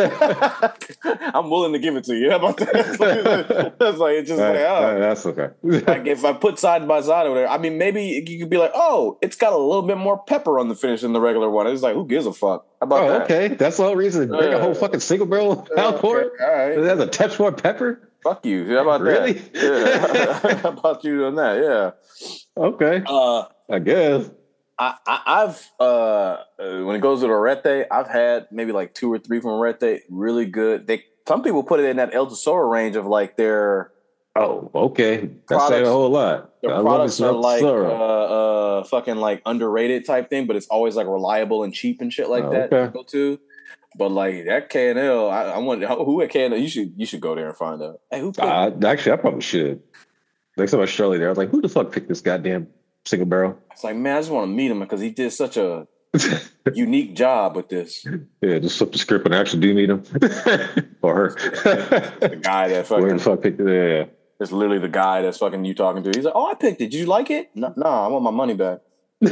Speaker 3: I'm willing to give it to you. How about that? That's like it's just
Speaker 4: that's okay.
Speaker 3: Like if I put side by side over there, I mean, maybe you could be like, oh, it's got a little bit more pepper on the finish than the regular one. It's like, who gives a fuck? How about that?
Speaker 4: Okay, that's the whole reason. Bring a whole fucking single barrel out for it.
Speaker 3: All right,
Speaker 4: it has a touch more pepper.
Speaker 3: Fuck you. How about
Speaker 4: really?
Speaker 3: that? Yeah. How about you on that? Yeah.
Speaker 4: Okay. I guess.
Speaker 3: I've when it goes to the Arete, I've had maybe like 2 or 3 from Arete. Really good. Some people put it in that El Tesoro range of like their.
Speaker 4: Oh, okay. That's saying a whole lot.
Speaker 3: Their products are like fucking like underrated type thing, but it's always like reliable and cheap and shit like that to go to. But like that K&L, I wonder who at K&L. You should go there and find out. Hey, who?
Speaker 4: Actually, I probably should. Like so much Shirley there. I was like, who the fuck picked this goddamn single barrel? It's
Speaker 3: like, man, I just want to meet him because he did such a unique job with this.
Speaker 4: Yeah, just flip the script and actually do meet him or her.
Speaker 3: The guy that fucking
Speaker 4: where the fuck picked it? Yeah.
Speaker 3: It's literally the guy that's fucking you talking to. He's like, oh, I picked it. Did you like it? No, I want my money back.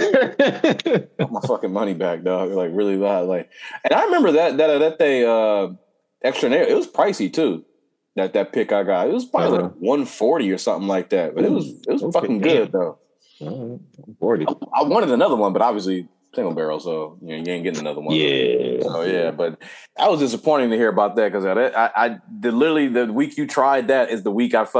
Speaker 3: I want my fucking money back, dog. Like really loud. Like, and I remember that they extra nail. It was pricey too. That pick I got. It was probably like $140 or something like that. But it was fucking good though.
Speaker 4: 40.
Speaker 3: I wanted another one, but obviously single barrel, so you ain't getting another one.
Speaker 4: Yeah.
Speaker 3: So yeah, but that was disappointing to hear about that because I literally the week you tried that is the week I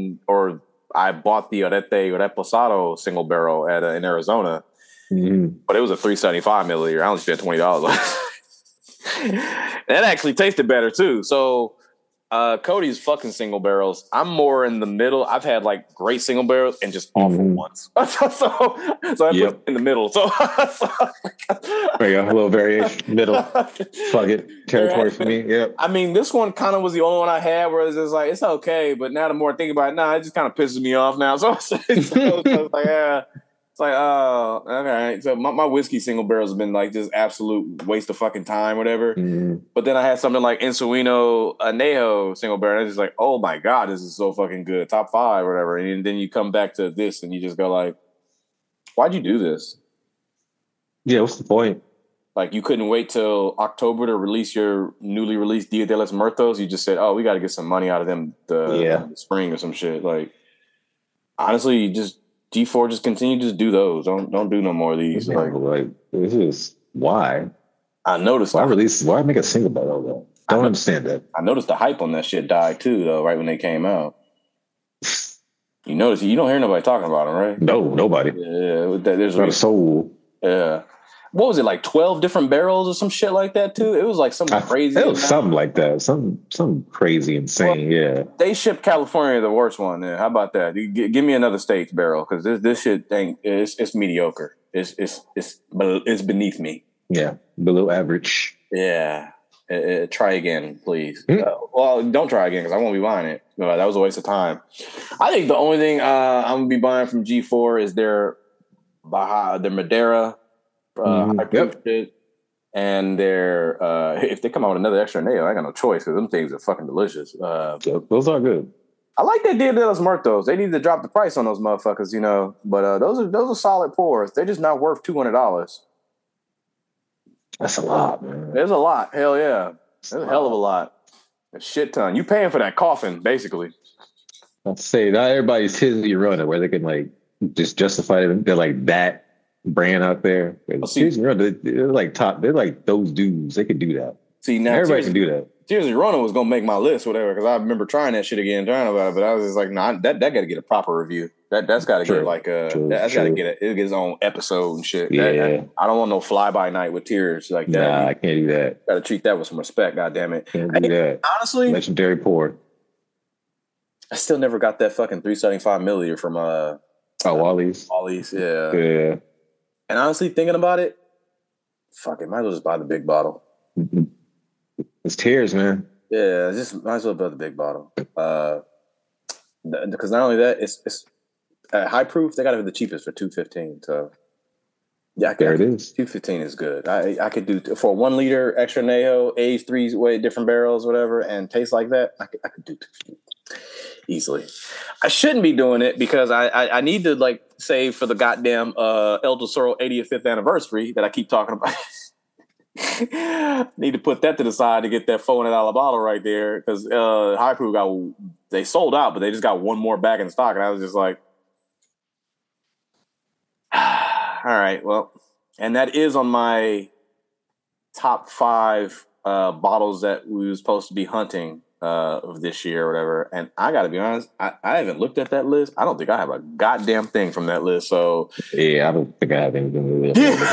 Speaker 3: bought the Arete or Reposado single barrel in Arizona, but it was a 375 milliliter. I only spent $20. That actually tasted better too. So. Cody's fucking single barrels. I'm more in the middle. I've had like great single barrels and just awful ones. so I put it in the middle. So
Speaker 4: there you go, a little variation, middle. Fuck it, territory for me. Yeah.
Speaker 3: I mean, this one kind of was the only one I had where it's just like it's okay, but now the more I think about it, it just kind of pisses me off now. So it's like it's like, oh, okay. So my whiskey single barrels have been like just absolute waste of fucking time, whatever. But then I had something like Insuino Anejo single barrel. And it's just like, oh my God, this is so fucking good. Top 5, whatever. And then you come back to this and you just go like, why'd you do this?
Speaker 4: Yeah, what's the point?
Speaker 3: Like you couldn't wait till October to release your newly released Dia de los Muertos. You just said, oh, we got to get some money out of them the spring or some shit. Like, honestly, G4 just continue to just do those. Don't do no more of these.
Speaker 4: Like this is why
Speaker 3: I noticed.
Speaker 4: Why make a single barrel though? Don't understand that.
Speaker 3: I noticed the hype on that shit died too though. Right when they came out, you notice you don't hear nobody talking about them, right?
Speaker 4: No, nobody.
Speaker 3: Yeah, there's
Speaker 4: not a soul.
Speaker 3: Yeah. What was it, like 12 different barrels or some shit like that too? It was like something crazy.
Speaker 4: It was something like that. Some crazy, insane. Yeah.
Speaker 3: They shipped California the worst one. Yeah. How about that? Give me another states barrel because this shit thing it's mediocre. It's beneath me.
Speaker 4: Yeah, below average.
Speaker 3: Yeah. Try again, please. Well, don't try again because I won't be buying it. No, that was a waste of time. I think the only thing I'm gonna be buying from G4 is their Madeira. And if they come out with another extra nail, I got no choice because them things are fucking delicious.
Speaker 4: Those are good.
Speaker 3: I like that Dia de los Muertos. They need to drop the price on those motherfuckers, But those are solid pours. They're just not worth $200.
Speaker 4: That's a lot, man.
Speaker 3: There's a lot. Hell yeah, there's a hell of a lot. A shit ton. You paying for that coffin, basically.
Speaker 4: I'll say not everybody's Tizzy running where they can like just justify it. They're like that. Brand out there, they're like top. They're like those dudes. They could do that.
Speaker 3: See, now
Speaker 4: everybody can do that.
Speaker 3: Tears Rona was gonna make my list, whatever. Because I remember trying that shit again, trying about it, but I was just like, nah, that got to get a proper review. That's got to get like that's got to get its own episode and shit.
Speaker 4: Yeah,
Speaker 3: I don't want no fly by night with Tears like that.
Speaker 4: Nah, I can't do that.
Speaker 3: Got to treat that with some respect. God damn it,
Speaker 4: can't do that.
Speaker 3: Honestly,
Speaker 4: legendary pour.
Speaker 3: I still never got that fucking 375 milliliter from
Speaker 4: Wally's.
Speaker 3: Wally's, yeah.
Speaker 4: Yeah.
Speaker 3: And honestly, thinking about it, fuck it, might as well just buy the big bottle.
Speaker 4: It's Tears, man.
Speaker 3: Yeah, just might as well buy the big bottle. Because not only that, it's high proof. They got it for the cheapest for $215. So Yeah,
Speaker 4: there it is.
Speaker 3: 215 is good. I could do for 1 liter extra Neho, aged 3 way different barrels, whatever, and taste like that. I could do 215 easily. I shouldn't be doing it because I need to like save for the goddamn El Tesoro 85th anniversary that I keep talking about. Need to put that to the side to get that $400 bottle right there because High Proof they sold out, but they just got one more back in stock, and I was just like, all right, well, and that is on my top 5 bottles that we were supposed to be hunting of this year or whatever. And I got to be honest, I haven't looked at that list. I don't think I have a goddamn thing from that list. So
Speaker 4: yeah, I don't think I have anything.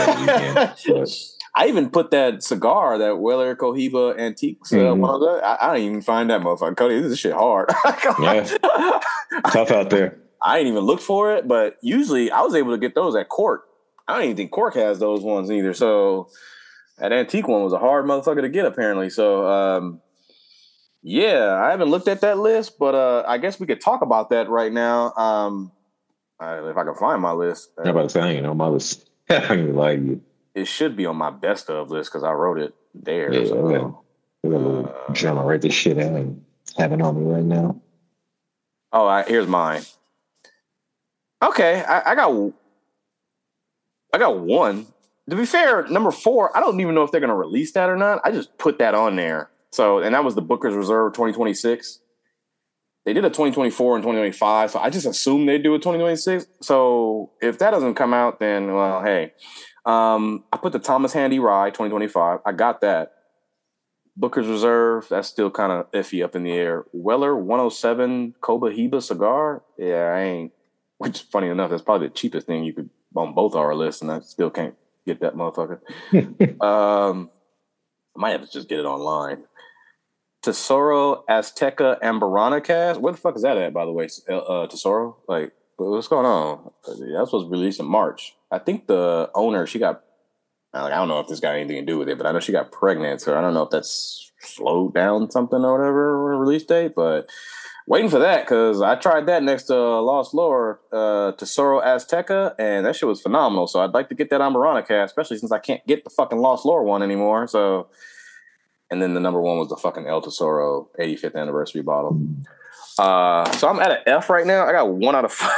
Speaker 3: I even put that cigar, that Weller Cohiba Antiques one of the. I didn't even find that motherfucker. Cody, this shit hard.
Speaker 4: Yeah. Tough out there.
Speaker 3: I ain't even looked for it, but usually I was able to get those at Cork. I don't even think Cork has those ones either. So that antique one was a hard motherfucker to get, apparently. So, yeah, I haven't looked at that list, but I guess we could talk about that right now. If I can find my list.
Speaker 4: I'm about to say, I ain't on my list. I ain't like you.
Speaker 3: It should be on my best of list because I wrote it there.
Speaker 4: Yeah,
Speaker 3: so.
Speaker 4: we're going to journal write this shit out and have it on me right now.
Speaker 3: Oh, here's mine. Okay, I got one. To be fair, number 4, I don't even know if they're going to release that or not. I just put that on there. So, and that was the Booker's Reserve 2026. They did a 2024 and 2025, so I just assumed they'd do a 2026. So if that doesn't come out, then, well, hey. I put the Thomas Handy Rye 2025. I got that. Booker's Reserve, that's still kind of iffy up in the air. Weller 107 Cohiba cigar. Yeah, I ain't. Which, funny enough, that's probably the cheapest thing you could on both our lists, and I still can't get that motherfucker. I might have to just get it online. Tesoro Azteca Ambarana Cast. Where the fuck is that at, by the way, Tesoro? Like, what's going on? That was released in March. I think the owner, she got, I don't know if this got anything to do with it, but I know she got pregnant, so I don't know if that's slowed down something or whatever release date, but waiting for that because I tried that next to Lost Lore, Tesoro Azteca, and that shit was phenomenal. So I'd like to get that Ambarana Cast, especially since I can't get the fucking Lost Lore one anymore. So, and then the number 1 was the fucking El Tesoro 85th anniversary bottle. So I'm at an F right now. I got 1 out of 5.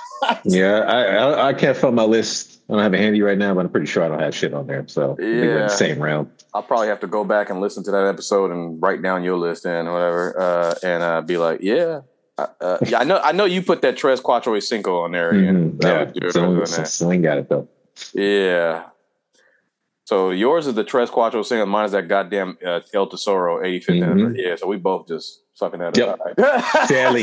Speaker 4: Yeah, I can't find my list. I don't have it handy right now, but I'm pretty sure I don't have shit on there. So I think we're in the same round.
Speaker 3: I'll probably have to go back and listen to that episode and write down your list and whatever, and be like, yeah. I know you put that Tres Cuatro y Cinco on there.
Speaker 4: Celine got it though.
Speaker 3: Yeah. So yours is the Tres Cuatro Cinco, mine is that goddamn El Tesoro 85th anniversary. Yeah, so we both just sucking that up.
Speaker 4: Sadly.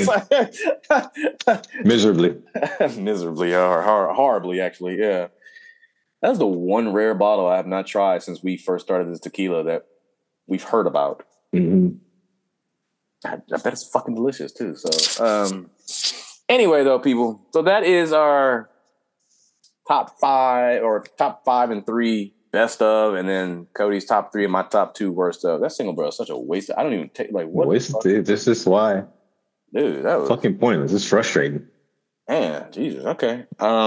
Speaker 4: Miserably.
Speaker 3: Miserably, horribly, actually, yeah. That's the one rare bottle I have not tried since we first started this tequila that we've heard about.
Speaker 4: Mm-hmm.
Speaker 3: I bet it's fucking delicious, too. So, anyway, though, people, so that is our top 5 and 3 best of, and then Cody's top 3 and my top 2 worst of. That single barrel is such a waste. I don't even take what.
Speaker 4: Wasted. This is why,
Speaker 3: dude. That was
Speaker 4: fucking pointless. It's frustrating.
Speaker 3: Man, Jesus. Okay.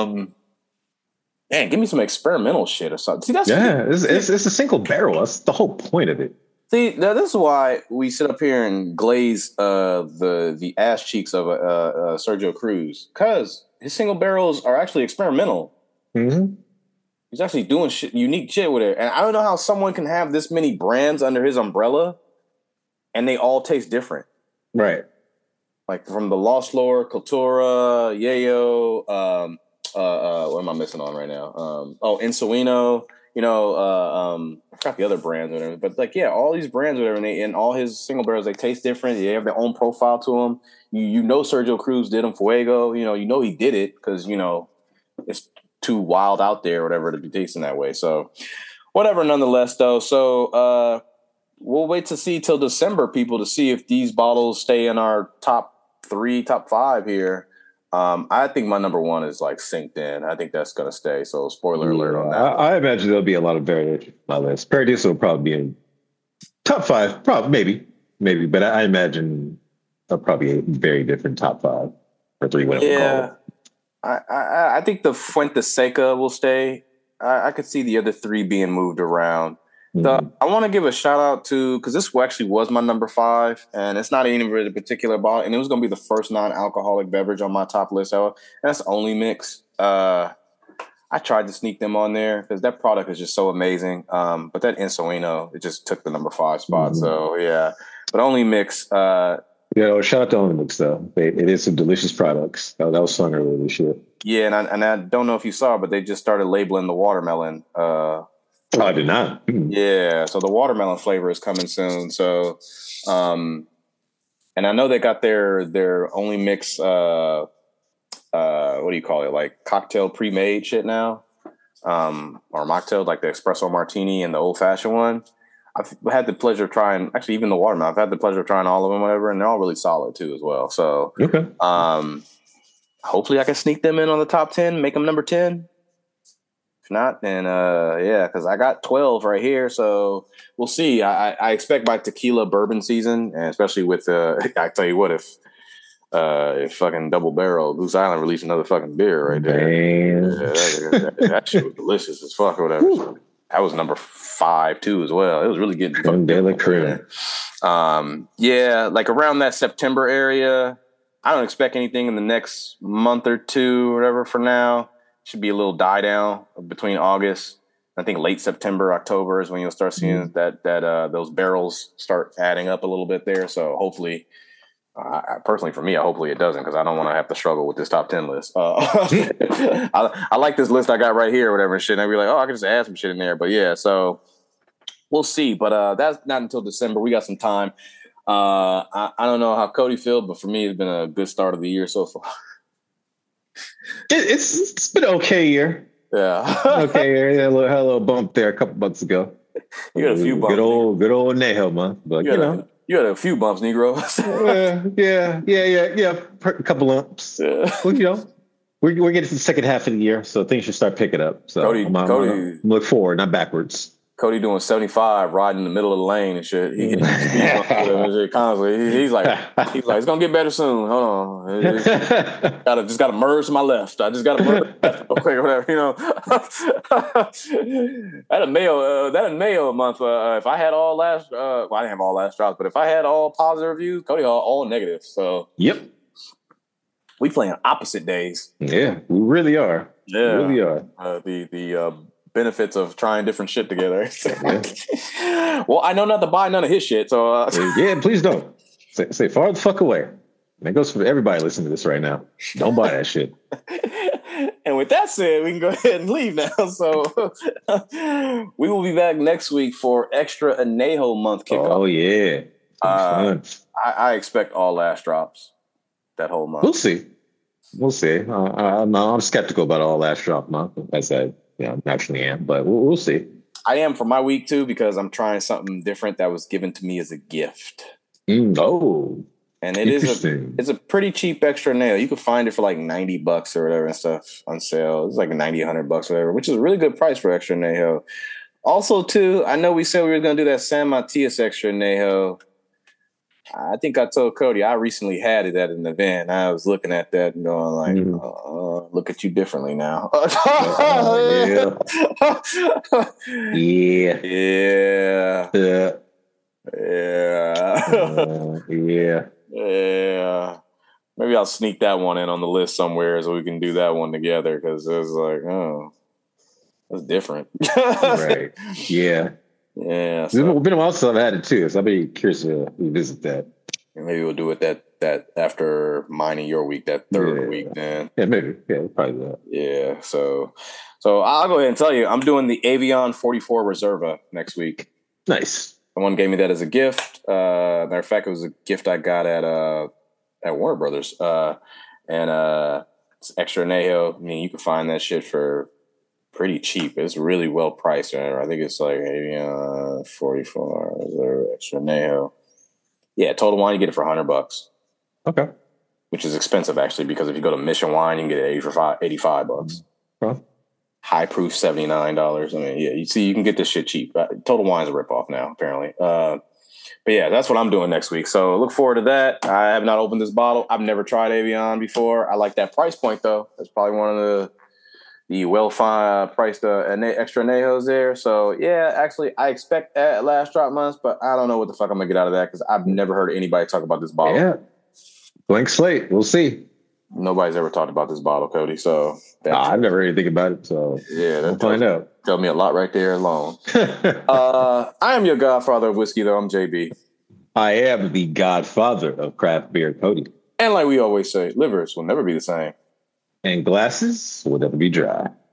Speaker 3: Man, give me some experimental shit or something. See, that's
Speaker 4: it's a single barrel. That's the whole point of it.
Speaker 3: See, this is why we sit up here and glaze the ass cheeks of Sergio Cruz, because his single barrels are actually experimental.
Speaker 4: Mm-hmm.
Speaker 3: He's actually doing unique shit with it. And I don't know how someone can have this many brands under his umbrella and they all taste different.
Speaker 4: Right.
Speaker 3: Like from the Lost Lore, Cultura, Yayo, what am I missing on right now? Insuino, I forgot the other brands or whatever. But like, yeah, all these brands or whatever, and all his single barrels, they taste different. They have their own profile to them. You know Sergio Cruz did them Fuego. You know he did it because, it's too wild out there or whatever to be tasting that way. So whatever, nonetheless, though. So we'll wait to see till December, people, to see if these bottles stay in our top 3, top 5 here. I think my number 1 is like synced in. I think that's going to stay. So spoiler alert on that.
Speaker 4: I imagine there'll be a lot of variation on my list. Paradiso will probably be in top 5, probably, maybe. But I imagine probably a very different top 5 or 3, whatever you call it.
Speaker 3: I think the Fuente Seca will stay. I could see the other 3 being moved around. I want to give a shout out to, because this actually was my number 5, and it's not even really a particular bottle, and it was going to be the first non-alcoholic beverage on my top list. And that's Only Mix. I tried to sneak them on there because that product is just so amazing. But that Insuino, it just took the number 5 spot. So yeah, but Only Mix. Shout
Speaker 4: out to Only Mix though. It is some delicious products. That was fun earlier this year.
Speaker 3: Yeah, and I don't know if you saw, but they just started labeling the watermelon.
Speaker 4: I did not.
Speaker 3: Yeah, so the watermelon flavor is coming soon. So, and I know they got their Only Mix. What do you call it? Like cocktail pre-made shit now, or mocktail, like the espresso martini and the old fashioned one. I've had the pleasure of trying, actually, even the watermelon. I've had the pleasure of trying all of them, whatever, and they're all really solid too, as well. So,
Speaker 4: okay.
Speaker 3: Hopefully, I can sneak them in on the top 10, make them number 10. If not, then because I got 12 right here, so we'll see. I expect my tequila bourbon season, and especially with I tell you what, if fucking Double Barrel Goose Island released another fucking beer right there, that shit was delicious as fuck or whatever. So that was number 5 too as well. It was really getting fucking
Speaker 4: cream.
Speaker 3: Like around that September area. I don't expect anything in the next month or 2 or whatever for now. Should be a little die down between August. I think late September, October is when you'll start seeing that those barrels start adding up a little bit there. So hopefully, personally for me, hopefully it doesn't, because I don't want to have to struggle with this top 10 list. I like this list I got right here or whatever and shit. And I'd be like, I can just add some shit in there. But yeah, so we'll see. But that's not until December. We got some time. I don't know how Cody feels, but for me, it's been a good start of the year so far.
Speaker 4: It's been an okay year.
Speaker 3: Yeah.
Speaker 4: Okay year. Had a little bump there a couple months ago.
Speaker 3: You got a few bumps.
Speaker 4: Good old Neho month. But
Speaker 3: you had a few bumps, Negro.
Speaker 4: Yeah. A couple lumps. Yeah. Well, we're getting to the second half of the year, so things should start picking up. So Cody look forward, not backwards.
Speaker 3: Cody doing 75, riding in the middle of the lane and shit. He constantly. He's like, it's gonna get better soon. Hold on, just gotta merge to my left. I just gotta merge okay, whatever. That in Mayo month. If I had all I didn't have all last drops, but if I had all positive reviews, Cody all negative. So
Speaker 4: yep,
Speaker 3: we playing opposite days.
Speaker 4: Yeah, we really are.
Speaker 3: Yeah,
Speaker 4: we really are.
Speaker 3: The benefits of trying different shit together. Well, I know not to buy none of his shit, so
Speaker 4: yeah, please don't. Say far the fuck away. That goes for everybody listening to this right now. Don't buy that shit.
Speaker 3: And with that said, we can go ahead and leave now. So we will be back next week for extra Anejo month kickoff.
Speaker 4: Oh yeah,
Speaker 3: I expect all last drops that whole month.
Speaker 4: We'll see. I'm skeptical about all last drop month, as I naturally am, but we'll see.
Speaker 3: I am for my week too, because I'm trying something different that was given to me as a gift. And it's a pretty cheap extra nail. You could find it for like $90 or whatever and stuff on sale. It's like $90, $100 or whatever, which is a really good price for extra Neho. Also, too, I know we said we were going to do that San Matias extra Neho. I think I told Cody I recently had it at an event. I was looking at that and going like, look at you differently now. Yeah. Maybe I'll sneak that one in on the list somewhere so we can do that one together, because it was like, that's different.
Speaker 4: Right. Yeah.
Speaker 3: Yeah.
Speaker 4: So. It's been a while since I've had it too, so I'll be curious to revisit that.
Speaker 3: Maybe we'll do it that after mine and your week, that third week then.
Speaker 4: Yeah, maybe. Yeah, probably that.
Speaker 3: Yeah. So I'll go ahead and tell you, I'm doing the Avion 44 Reserva next week.
Speaker 4: Nice.
Speaker 3: Someone gave me that as a gift. Matter of fact, it was a gift I got at Warner Brothers. And it's extra Neho. I mean, you can find that shit for pretty cheap. It's really well priced. I think it's like Avion 44 Reserva extra Neho. Yeah, Total Wine, you get it for $100.
Speaker 4: Okay.
Speaker 3: Which is expensive, actually, because if you go to Mission Wine, you can get it for $85.
Speaker 4: Huh?
Speaker 3: High proof, $79. I mean, yeah, you can get this shit cheap. Total Wine's a ripoff now, apparently. But yeah, that's what I'm doing next week. So look forward to that. I have not opened this bottle. I've never tried Avion before. I like that price point, though. That's probably one of the priced extra anejos there. So yeah, actually, I expect that last drop months, but I don't know what the fuck I'm gonna get out of that because I've never heard anybody talk about this bottle.
Speaker 4: Yeah, blank slate. We'll see.
Speaker 3: Nobody's ever talked about this bottle, Cody. So
Speaker 4: I've never heard anything about it. So
Speaker 3: yeah,
Speaker 4: we'll find out.
Speaker 3: Tell me a lot right there alone. I am your godfather of whiskey, though. I'm JB.
Speaker 4: I am the godfather of craft beer, Cody.
Speaker 3: And like we always say, livers will never be the same.
Speaker 4: And glasses will never be dry.